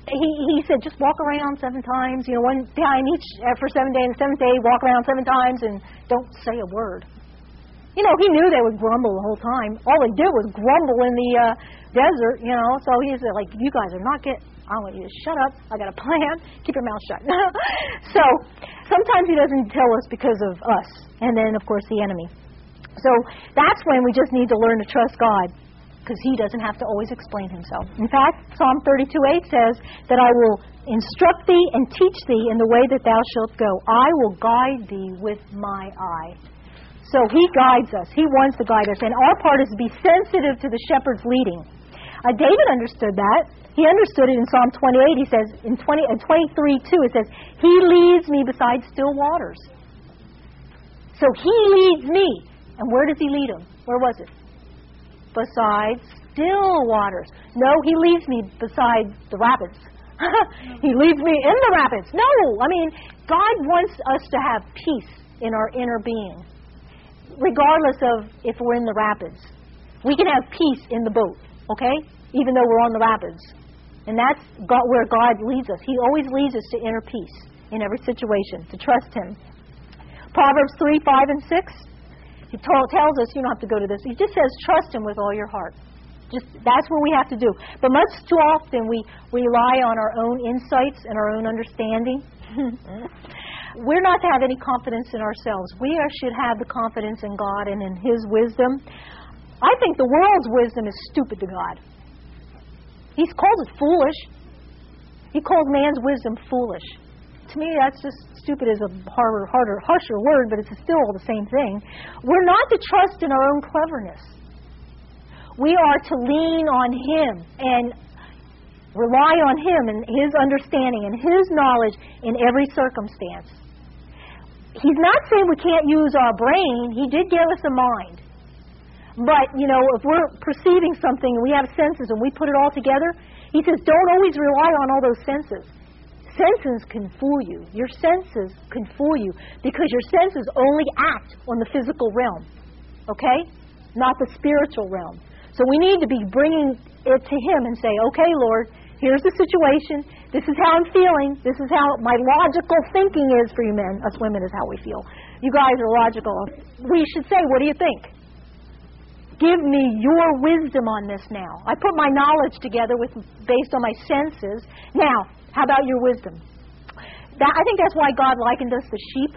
he, he said, just walk around seven times, you know, one time each uh, for seven days, and the seventh day, walk around seven times and don't say a word. You know, he knew they would grumble the whole time. All they did was grumble in the uh, desert, you know, so he said, like, you guys are not getting, I want you to shut up. I got a plan. Keep your mouth shut. So sometimes he doesn't tell us because of us, and then, of course, the enemy. So that's when we just need to learn to trust God, because he doesn't have to always explain himself. In fact, Psalm thirty-two eight says that I will instruct thee and teach thee in the way that thou shalt go. I will guide thee with my eye. So he guides us. He wants to guide us. And our part is to be sensitive to the shepherd's leading. Uh, David understood that. He understood it in Psalm twenty-eight. He says, in twenty, uh, twenty-three two, it says, he leads me beside still waters. So he leads me. And where does he lead him? Where was it? Beside still waters. No, he leads me beside the rapids. He leads me in the rapids. No, I mean, God wants us to have peace in our inner being, regardless of if we're in the rapids. We can have peace in the boat, okay? Even though we're on the rapids. And that's God, where God leads us. He always leads us to inner peace in every situation, to trust him. Proverbs three, five, and six. He t- tells us, you don't have to go to this. He just says, trust him with all your heart. Just that's what we have to do. But much too often we rely on our own insights and our own understanding. We're not to have any confidence in ourselves. We are, should have the confidence in God and in his wisdom. I think the world's wisdom is stupid to God. He calls it foolish. He calls man's wisdom foolish. To me, that's just stupid is a harder, harder, harsher word, but it's still all the same thing. We're not to trust in our own cleverness. We are to lean on him and rely on him and his understanding and his knowledge in every circumstance. He's not saying we can't use our brain. He did give us a mind. But, you know, if we're perceiving something and we have senses and we put it all together, he says don't always rely on all those senses. Senses can fool you. Your senses can fool you because your senses only act on the physical realm, okay? Not the spiritual realm. So we need to be bringing it to him and say, okay, Lord, here's the situation. This is how I'm feeling. This is how my logical thinking is for you men. Us women is how we feel. You guys are logical. We should say, what do you think? Give me your wisdom on this now. I put my knowledge together with based on my senses. Now, how about your wisdom? That, I think that's why God likened us to sheep,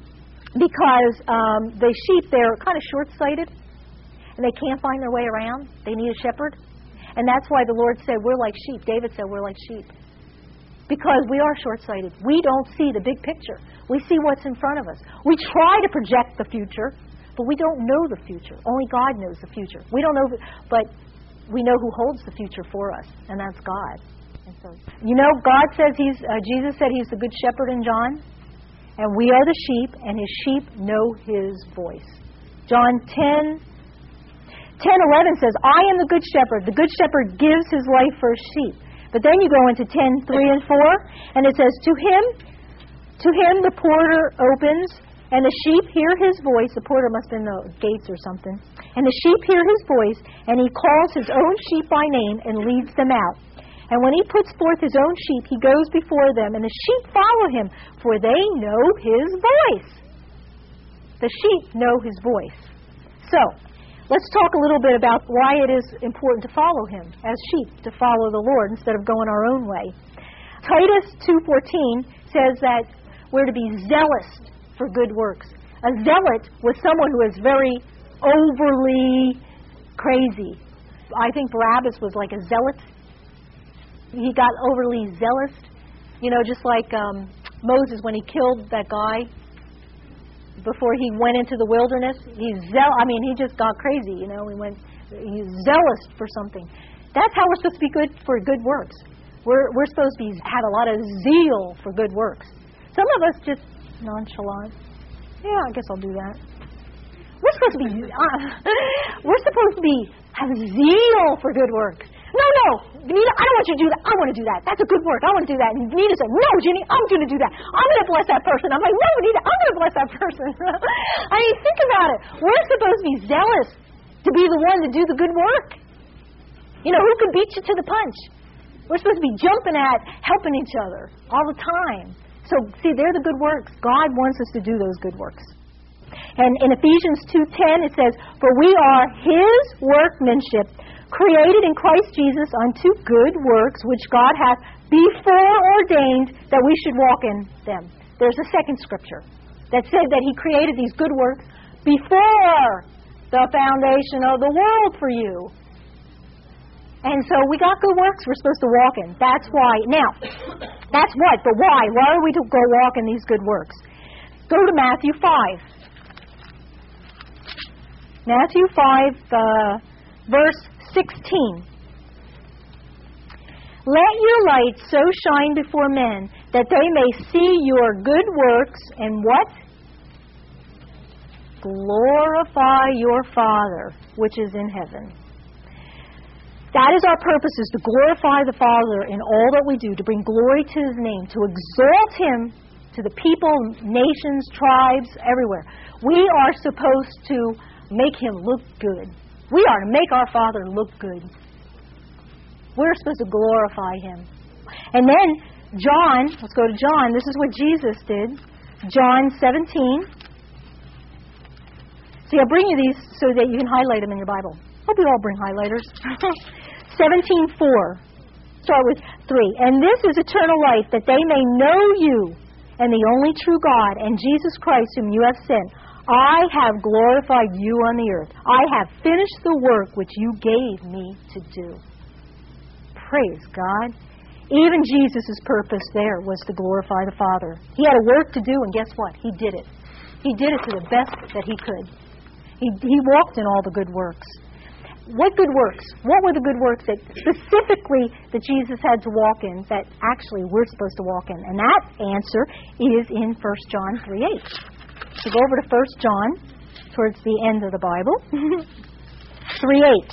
because um, the sheep, they're kind of short-sighted, and they can't find their way around. They need a shepherd. And that's why the Lord said we're like sheep. David said we're like sheep. Because we are short-sighted. We don't see the big picture. We see what's in front of us. We try to project the future, but we don't know the future. Only God knows the future. We don't know, the, but we know who holds the future for us, and that's God. And so, you know, God says he's, uh, Jesus said he's the good shepherd in John, and we are the sheep, and his sheep know his voice. John ten, ten eleven says, I am the good shepherd. The good shepherd gives his life for his sheep. But then you go into ten three and four, and it says, to him, to him the porter opens, and the sheep hear his voice. The porter must have been the gates or something. And the sheep hear his voice, and he calls his own sheep by name and leads them out. And when he puts forth his own sheep, he goes before them, and the sheep follow him, for they know his voice. The sheep know his voice. So, let's talk a little bit about why it is important to follow him as sheep, to follow the Lord instead of going our own way. Titus two fourteen says that we're to be zealous for good works. A zealot was someone who is very overly crazy. I think Barabbas was like a zealot. He got overly zealous. You know, just like um, Moses when he killed that guy before he went into the wilderness. He's zeal- I mean, he just got crazy, you know. He went, he's zealous for something. That's how we're supposed to be good for good works. We're we're supposed to be have a lot of zeal for good works. Some of us just nonchalant. Yeah, I guess I'll do that. We're supposed to be uh, we're supposed to be have zeal for good works. No, no, Nita, I don't want you to do that. I want to do that. That's a good work. I want to do that. And Nita said, no, Jenny, I'm going to do that. I'm going to bless that person. I'm like, no, Nita, I'm going to bless that person. I mean, think about it. We're supposed to be zealous to be the one to do the good work. You know, who can beat you to the punch? We're supposed to be jumping at helping each other all the time. So, see, they're the good works. God wants us to do those good works. And in Ephesians two ten, it says, "For we are His workmanship, created in Christ Jesus unto good works, which God hath before ordained that we should walk in them." There's a second scripture that said that He created these good works before the foundation of the world for you. And so we got good works we're supposed to walk in. That's why. Now, that's what, but why? Why are we to go walk in these good works? Go to Matthew five. Matthew five, uh, verse sixteen. "Let your light so shine before men that they may see your good works and what? Glorify your Father which is in heaven." That is our purpose, is to glorify the Father in all that we do, to bring glory to His name, to exalt Him to the people, nations, tribes, everywhere. We are supposed to make Him look good. We are to make our Father look good. We're supposed to glorify Him. And then John, let's go to John. This is what Jesus did. John seventeen. See, I'll bring you these so that you can highlight them in your Bible. Hope you all bring highlighters. seventeen four. Start with three. "And this is eternal life, that they may know you and the only true God and Jesus Christ whom you have sent. I have glorified you on the earth. I have finished the work which you gave me to do." Praise God. Even Jesus' purpose there was to glorify the Father. He had a work to do, and guess what? He did it. He did it to the best that He could. He, he walked in all the good works. What good works? What were the good works that specifically that Jesus had to walk in that actually we're supposed to walk in? And that answer is in First John three eight. So go over to First John towards the end of the Bible. three eight.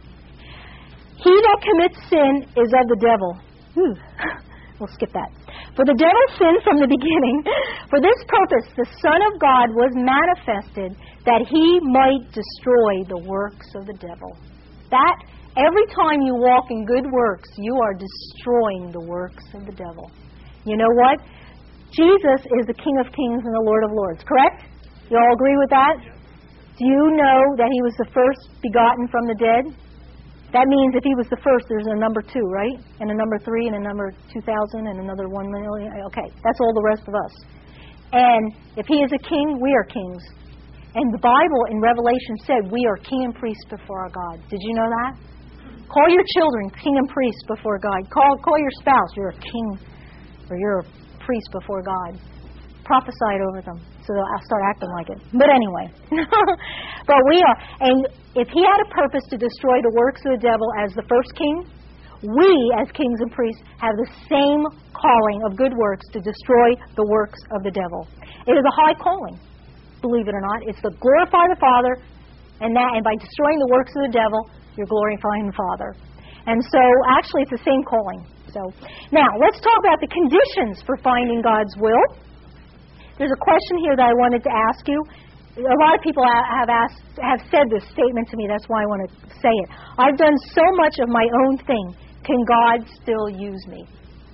"He that commits sin is of the devil." Whew. We'll skip that. "For the devil sinned from the beginning. For this purpose the Son of God was manifested, that He might destroy the works of the devil." That, every time you walk in good works, you are destroying the works of the devil. You know what? Jesus is the King of Kings and the Lord of Lords, correct? You all agree with that? Do you know that He was the first begotten from the dead? That means if He was the first, there's a number two, right? And a number three, and a number two thousand, and another one million. Okay, that's all the rest of us. And if He is a king, we are kings. And the Bible in Revelation said we are king and priest before our God. Did you know that? Call your children king and priest before God. Call call your spouse, you're a king, or you're a priest before God. Prophesy it over them so they'll start acting like it. But anyway. But we are, and if He had a purpose to destroy the works of the devil as the first king, we as kings and priests have the same calling of good works to destroy the works of the devil. It is a high calling, believe it or not. It's to glorify the Father, and that, and by destroying the works of the devil, you're glorifying the Father. And so, actually, it's the same calling. So, now, let's talk about the conditions for finding God's will. There's a question here that I wanted to ask you. A lot of people have asked, have said this statement to me. That's why I want to say it. I've done so much of my own thing. Can God still use me?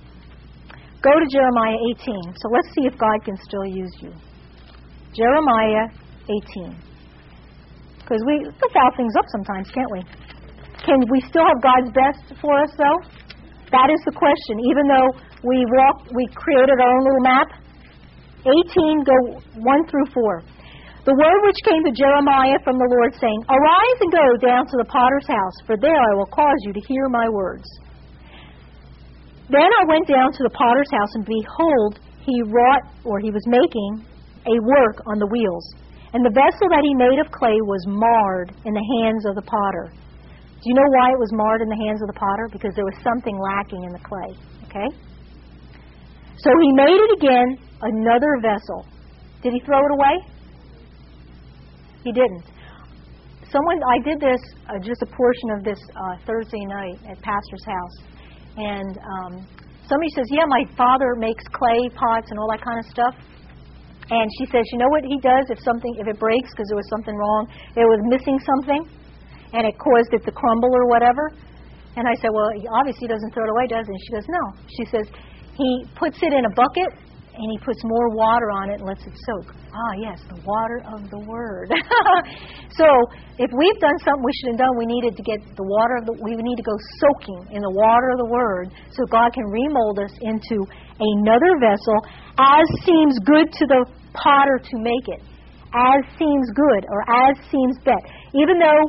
Go to Jeremiah eighteen. So let's see if God can still use you. Jeremiah eighteen. Because we can foul things up sometimes, can't we? Can we still have God's best for us, though? That is the question. Even though we walk, we created our own little map. eighteen, go one through four. "The word which came to Jeremiah from the Lord, saying, Arise and go down to the potter's house, for there I will cause you to hear my words. Then I went down to the potter's house, and behold, he wrought, or he was making, a work on the wheels. And the vessel that he made of clay was marred in the hands of the potter." Do you know why it was marred in the hands of the potter? Because there was something lacking in the clay. Okay? "So he made it again, another vessel." Did he throw it away? He didn't. Someone, I did this, uh, just a portion of this uh, Thursday night at Pastor's house. And um, somebody says, "Yeah, my father makes clay pots and all that kind of stuff." And she says, "You know what he does if something, if it breaks because there was something wrong, it was missing something, and it caused it to crumble or whatever?" And I said, well, he obviously doesn't throw it away, does he? And she goes, no. She says, he puts it in a bucket, and he puts more water on it and lets it soak. Ah, yes, the water of the Word. So if we've done something we shouldn't have done, we needed to get the water of the, we need to go soaking in the water of the Word so God can remold us into another vessel as seems good to the potter to make it. As seems good or as seems best. Even though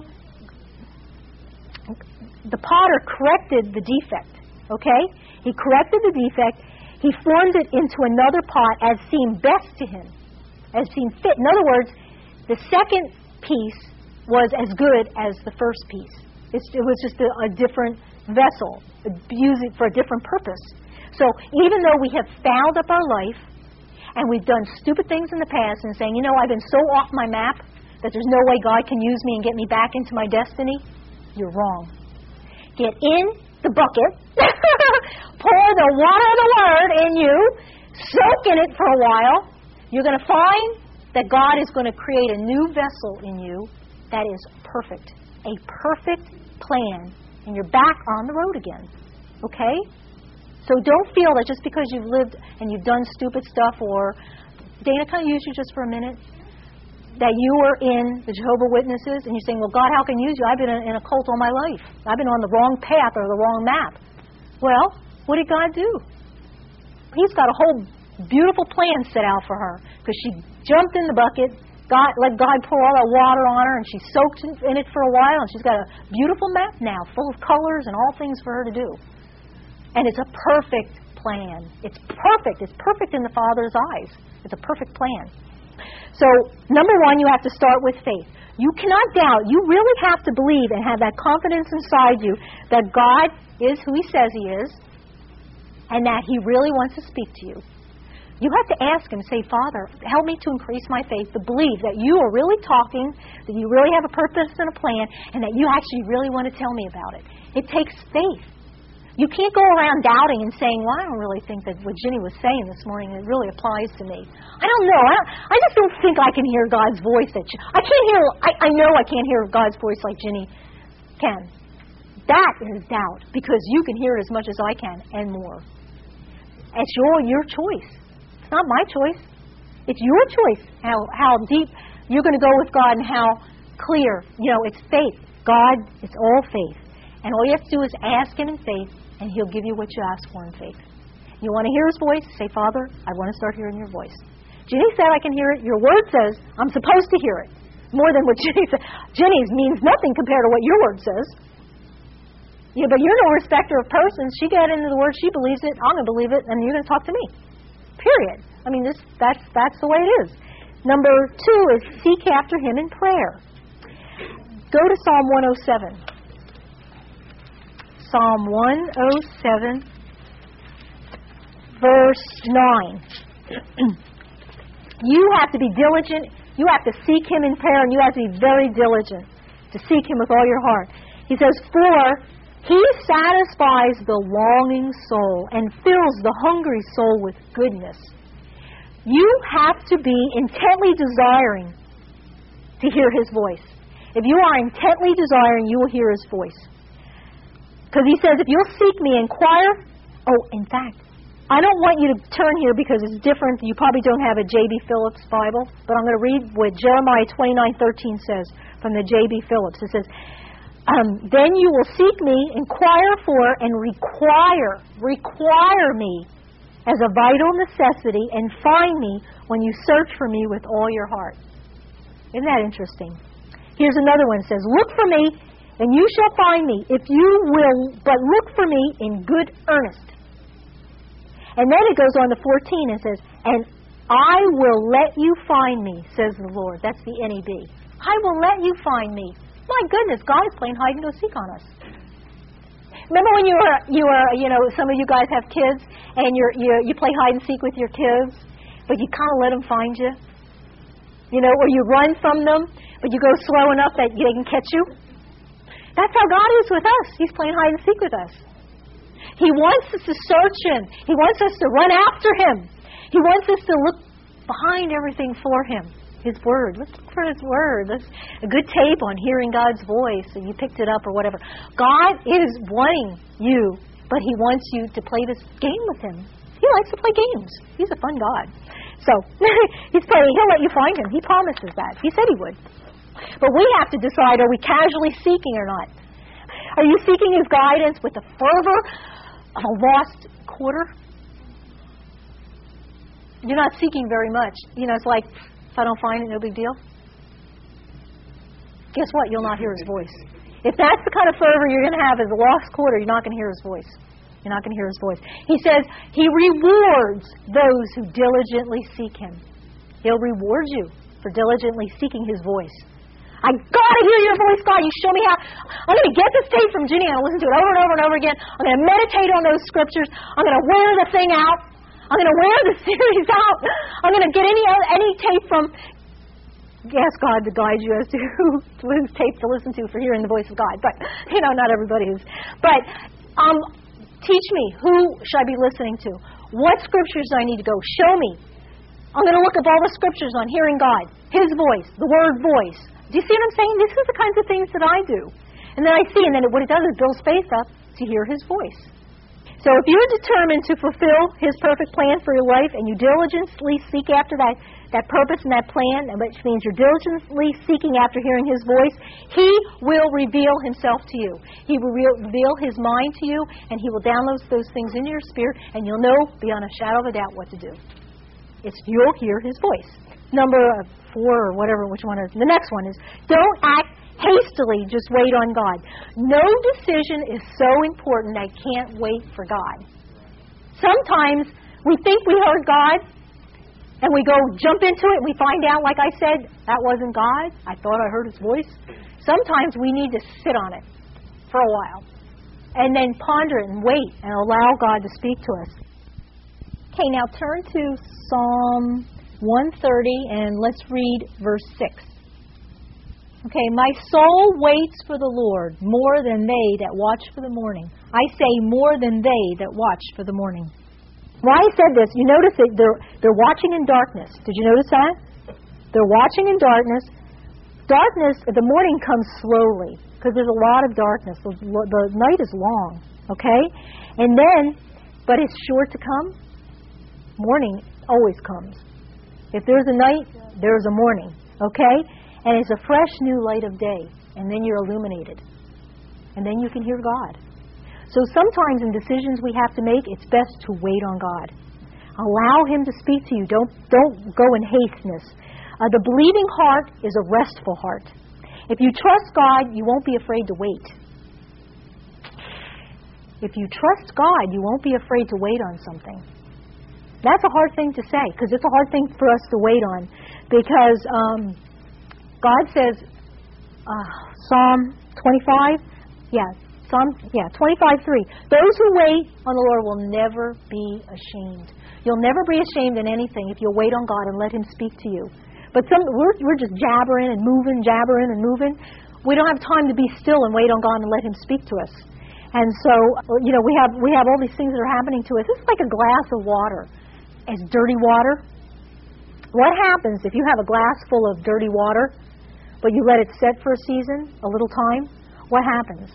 the potter corrected the defect, okay? He corrected the defect. He formed it into another pot as seemed best to him, as seemed fit. In other words, the second piece was as good as the first piece. It's, it was just a, a different vessel, used it for a different purpose. So even though we have fouled up our life and we've done stupid things in the past and saying, you know, I've been so off my map that there's no way God can use me and get me back into my destiny, you're wrong. Get in the bucket, pour the water of the Word in you, soak in it for a while. You're going to find that God is going to create a new vessel in you that is perfect. A perfect plan. And you're back on the road again. Okay? So don't feel that just because you've lived and you've done stupid stuff or, Dana, can I use you just for a minute? That you are in the Jehovah's Witnesses and you're saying, well, God, how can I use you? I've been in a cult all my life. I've been on the wrong path or the wrong map. Well, what did God do? He's got a whole beautiful plan set out for her because she jumped in the bucket, God, let God pour all that water on her, and she soaked in it for a while, and she's got a beautiful map now full of colors and all things for her to do. And it's a perfect plan. It's perfect. It's perfect in the Father's eyes. It's a perfect plan. So, number one, you have to start with faith. You cannot doubt. You really have to believe and have that confidence inside you that God is who He says He is and that He really wants to speak to you. You have to ask Him, say, Father, help me to increase my faith, to believe that you are really talking, that you really have a purpose and a plan, and that you actually really want to tell me about it. It takes faith. You can't go around doubting and saying, well, I don't really think that what Ginny was saying this morning, it really applies to me. I don't know. I, don't, I just don't think I can hear God's voice. That I can't hear, I, I know I can't hear God's voice like Ginny can. That is doubt, because you can hear it as much as I can and more. It's your, your choice. It's not my choice. It's your choice how, how deep you're going to go with God and how clear. You know, it's faith. God, it's all faith. And all you have to do is ask Him in faith, and He'll give you what you ask for in faith. You want to hear His voice? Say, Father, I want to start hearing your voice. Ginny said I can hear it. Your Word says I'm supposed to hear it. More than what Ginny said. Ginny's means nothing compared to what your Word says. Yeah, but you're no respecter of persons. She got into the Word. She believes it. I'm going to believe it, and you're going to talk to me. Period. I mean, this, that's, that's the way it is. Number two is seek after Him in prayer. Go to Psalm one oh seven. Psalm one oh seven, verse nine. You have to be diligent. You have to seek Him in prayer, and you have to be very diligent to seek Him with all your heart. He says, for He satisfies the longing soul and fills the hungry soul with goodness. You have to be intently desiring to hear His voice. If you are intently desiring, you will hear His voice. Because He says, if you'll seek me, inquire. Oh, in fact, I don't want you to turn here because it's different. You probably don't have a J B. Phillips Bible, but I'm going to read what Jeremiah twenty-nine thirteen says from the J B. Phillips. It says, um, then you will seek me, inquire for, and require, require me as a vital necessity, and find me when you search for me with all your heart. Isn't that interesting? Here's another one. It says, look for me, and you shall find me, if you will but look for me in good earnest. And then it goes on to fourteen and says, and I will let you find me, says the Lord. That's the N E B. I will let you find me. My goodness, God is playing hide and go seek on us. Remember when you were, you were, you know, some of you guys have kids, and you're, you you play hide and seek with your kids, but you kind of let them find you? You know, or you run from them, but you go slow enough that they can catch you? That's how God is with us. He's playing hide and seek with us. He wants us to search Him. He wants us to run after Him. He wants us to look behind everything for Him. His Word. Let's look for His Word. Let's, a good tape on hearing God's voice, and you picked it up or whatever. God is wanting you, but He wants you to play this game with Him. He likes to play games. He's a fun God. So, He's playing. He'll let you find Him. He promises that. He said He would. But we have to decide, are we casually seeking or not? Are you seeking His guidance with the fervor of a lost quarter? You're not seeking very much. You know, it's like, if I don't find it, no big deal. Guess what? You'll not hear His voice. If that's the kind of fervor you're going to have as a lost quarter, you're not going to hear His voice. You're not going to hear His voice. He says He rewards those who diligently seek Him. He'll reward you for diligently seeking His voice. I got to hear your voice, God. You show me how. I'm going to get this tape from Ginny and I'll listen to it over and over and over again. I'm going to meditate on those scriptures. I'm going to wear the thing out. I'm going to wear the series out. I'm going to get any any tape from. Ask God to guide you as to whose tape to listen to for hearing the voice of God. But, you know, not everybody is. But um, teach me. Who should I be listening to? What scriptures do I need to go? Show me. I'm going to look up all the scriptures on hearing God, His voice, the word voice. Do you see what I'm saying? This is the kinds of things that I do. And then I see, and then what it does is builds faith up to hear His voice. So if you're determined to fulfill His perfect plan for your life and you diligently seek after that, that purpose and that plan, which means you're diligently seeking after hearing His voice, He will reveal Himself to you. He will reveal His mind to you, and He will download those things into your spirit, and you'll know beyond a shadow of a doubt what to do. It's you'll hear His voice. Number four or whatever, which one is. The next one is, don't act hastily, just wait on God. No decision is so important that I can't wait for God. Sometimes we think we heard God, and we go jump into it, and we find out, like I said, that wasn't God. I thought I heard His voice. Sometimes we need to sit on it for a while, and then ponder it and wait and allow God to speak to us. Okay, now turn to Psalm one thirty, and let's read verse six. Okay, my soul waits for the Lord more than they that watch for the morning. I say more than they that watch for the morning. Why I said this, you notice that they're, they're watching in darkness. Did you notice that? They're watching in darkness. Darkness, the morning comes slowly because there's a lot of darkness. The, the night is long, okay? And then, but it's sure to come. Morning always comes. If there's a night, there's a morning, okay? And it's a fresh new light of day, and then you're illuminated. And then you can hear God. So sometimes in decisions we have to make, it's best to wait on God. Allow Him to speak to you. Don't, don't go in hasteness. Uh, the believing heart is a restful heart. If you trust God, you won't be afraid to wait. If you trust God, you won't be afraid to wait on something. That's a hard thing to say, because it's a hard thing for us to wait on. Because um, God says, uh, Psalm twenty-five, yeah, Psalm, yeah, twenty-five three. Those who wait on the Lord will never be ashamed. You'll never be ashamed in anything if you'll wait on God and let Him speak to you. But some we're we're just jabbering and moving, jabbering and moving. We don't have time to be still and wait on God and let Him speak to us. And so, you know, we have we have all these things that are happening to us. It's like a glass of water. It's dirty water. What happens if you have a glass full of dirty water, but you let it set for a season, a little time? What happens?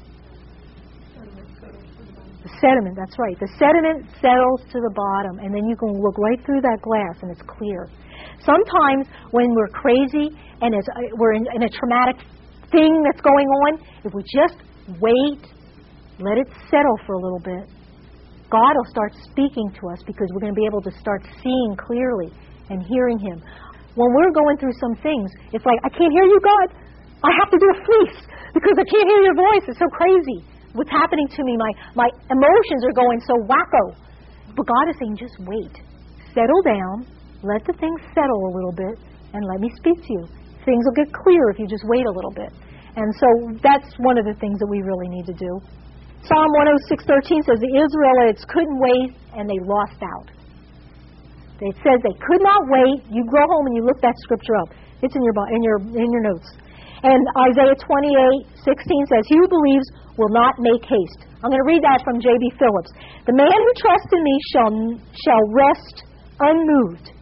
The sediment, that's right. The sediment settles to the bottom, and then you can look right through that glass, and it's clear. Sometimes when we're crazy and it's, uh, we're in, in a traumatic thing that's going on, if we just wait, let it settle for a little bit, God will start speaking to us because we're going to be able to start seeing clearly and hearing Him. When we're going through some things, it's like, I can't hear you, God. I have to do a fleece because I can't hear your voice. It's so crazy. What's happening to me? My, my emotions are going so wacko. But God is saying, just wait. Settle down. Let the things settle a little bit and let me speak to you. Things will get clear if you just wait a little bit. And so that's one of the things that we really need to do. Psalm one oh six thirteen says the Israelites couldn't wait and they lost out. It says they could not wait. You go home and you look that scripture up. It's in your in your in your notes. And Isaiah twenty-eight sixteen says, "He who believes will not make haste." I'm going to read that from J B Phillips. "The man who trusts in me shall shall rest unmoved.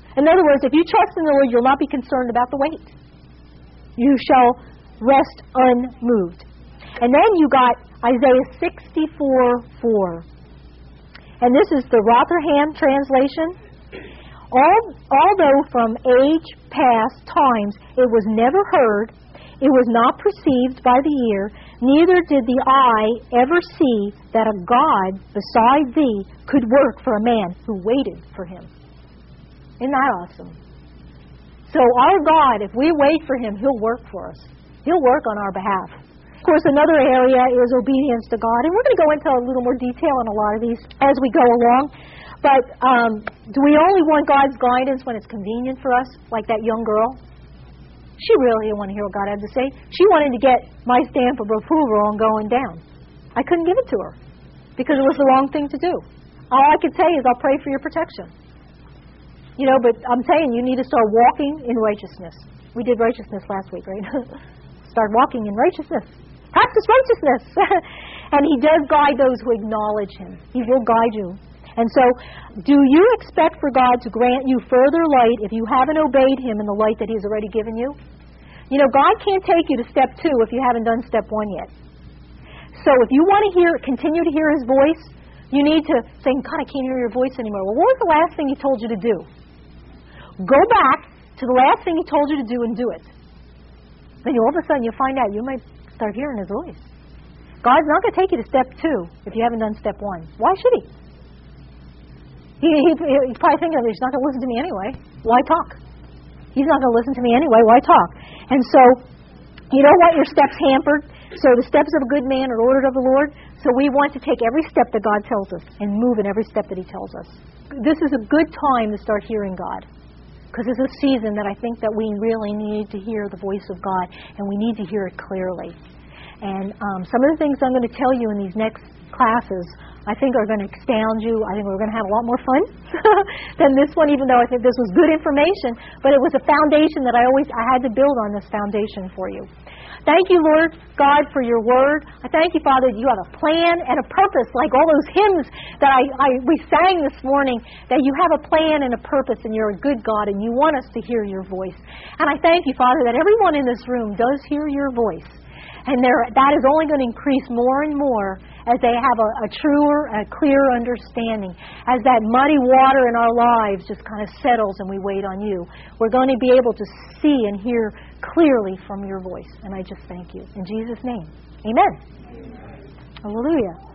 In other words, if you trust in the Lord, you'll not be concerned about the weight. You shall rest unmoved. And then you got Isaiah sixty-four four. And this is the Rotherham translation. All, although from age past times it was never heard, it was not perceived by the ear, neither did the eye ever see that a God beside thee could work for a man who waited for him. Isn't that awesome? So our God, if we wait for him, he'll work for us. He'll work on our behalf. Of course, another area is obedience to God, and we're going to go into a little more detail on a lot of these as we go along. But um, do we only want God's guidance when it's convenient for us, like that young girl? She really didn't want to hear what God had to say. She wanted to get my stamp of approval on going down. I couldn't give it to her because it was the wrong thing to do. All I could say is, I'll pray for your protection. You know, but I'm saying you need to start walking in righteousness. We did righteousness last week, right? Start walking in righteousness. Practice righteousness. And he does guide those who acknowledge him. He will guide you. And so, do you expect for God to grant you further light if you haven't obeyed him in the light that he's already given you? You know, God can't take you to step two if you haven't done step one yet. So if you want to hear, continue to hear his voice, you need to say, God, I can't hear your voice anymore. Well, what was the last thing he told you to do? Go back to the last thing he told you to do and do it. Then you, all of a sudden you find out you might start hearing his voice. God's not going to take you to step two if you haven't done step one. Why should he? He, he, he's probably thinking, he's not going to listen to me anyway. Why talk? He's not going to listen to me anyway. Why talk? And so, you don't want your steps hampered. So the steps of a good man are ordered of the Lord. So we want to take every step that God tells us and move in every step that he tells us. This is a good time to start hearing God. Because it's a season that I think that we really need to hear the voice of God. And we need to hear it clearly. And um, some of the things I'm going to tell you in these next classes, I think are going to astound you. I think we're going to have a lot more fun than this one, even though I think this was good information. But it was a foundation that I always I had to build on this foundation for you. Thank you, Lord God, for your word. I thank you, Father, that you have a plan and a purpose, like all those hymns that I, I we sang this morning, that you have a plan and a purpose, and you're a good God, and you want us to hear your voice. And I thank you, Father, that everyone in this room does hear your voice. And there, that is only going to increase more and more as they have a, a truer, a clearer understanding. As that muddy water in our lives just kind of settles and we wait on you, we're going to be able to see and hear clearly from your voice. And I just thank you. In Jesus' name, amen. Amen. Hallelujah.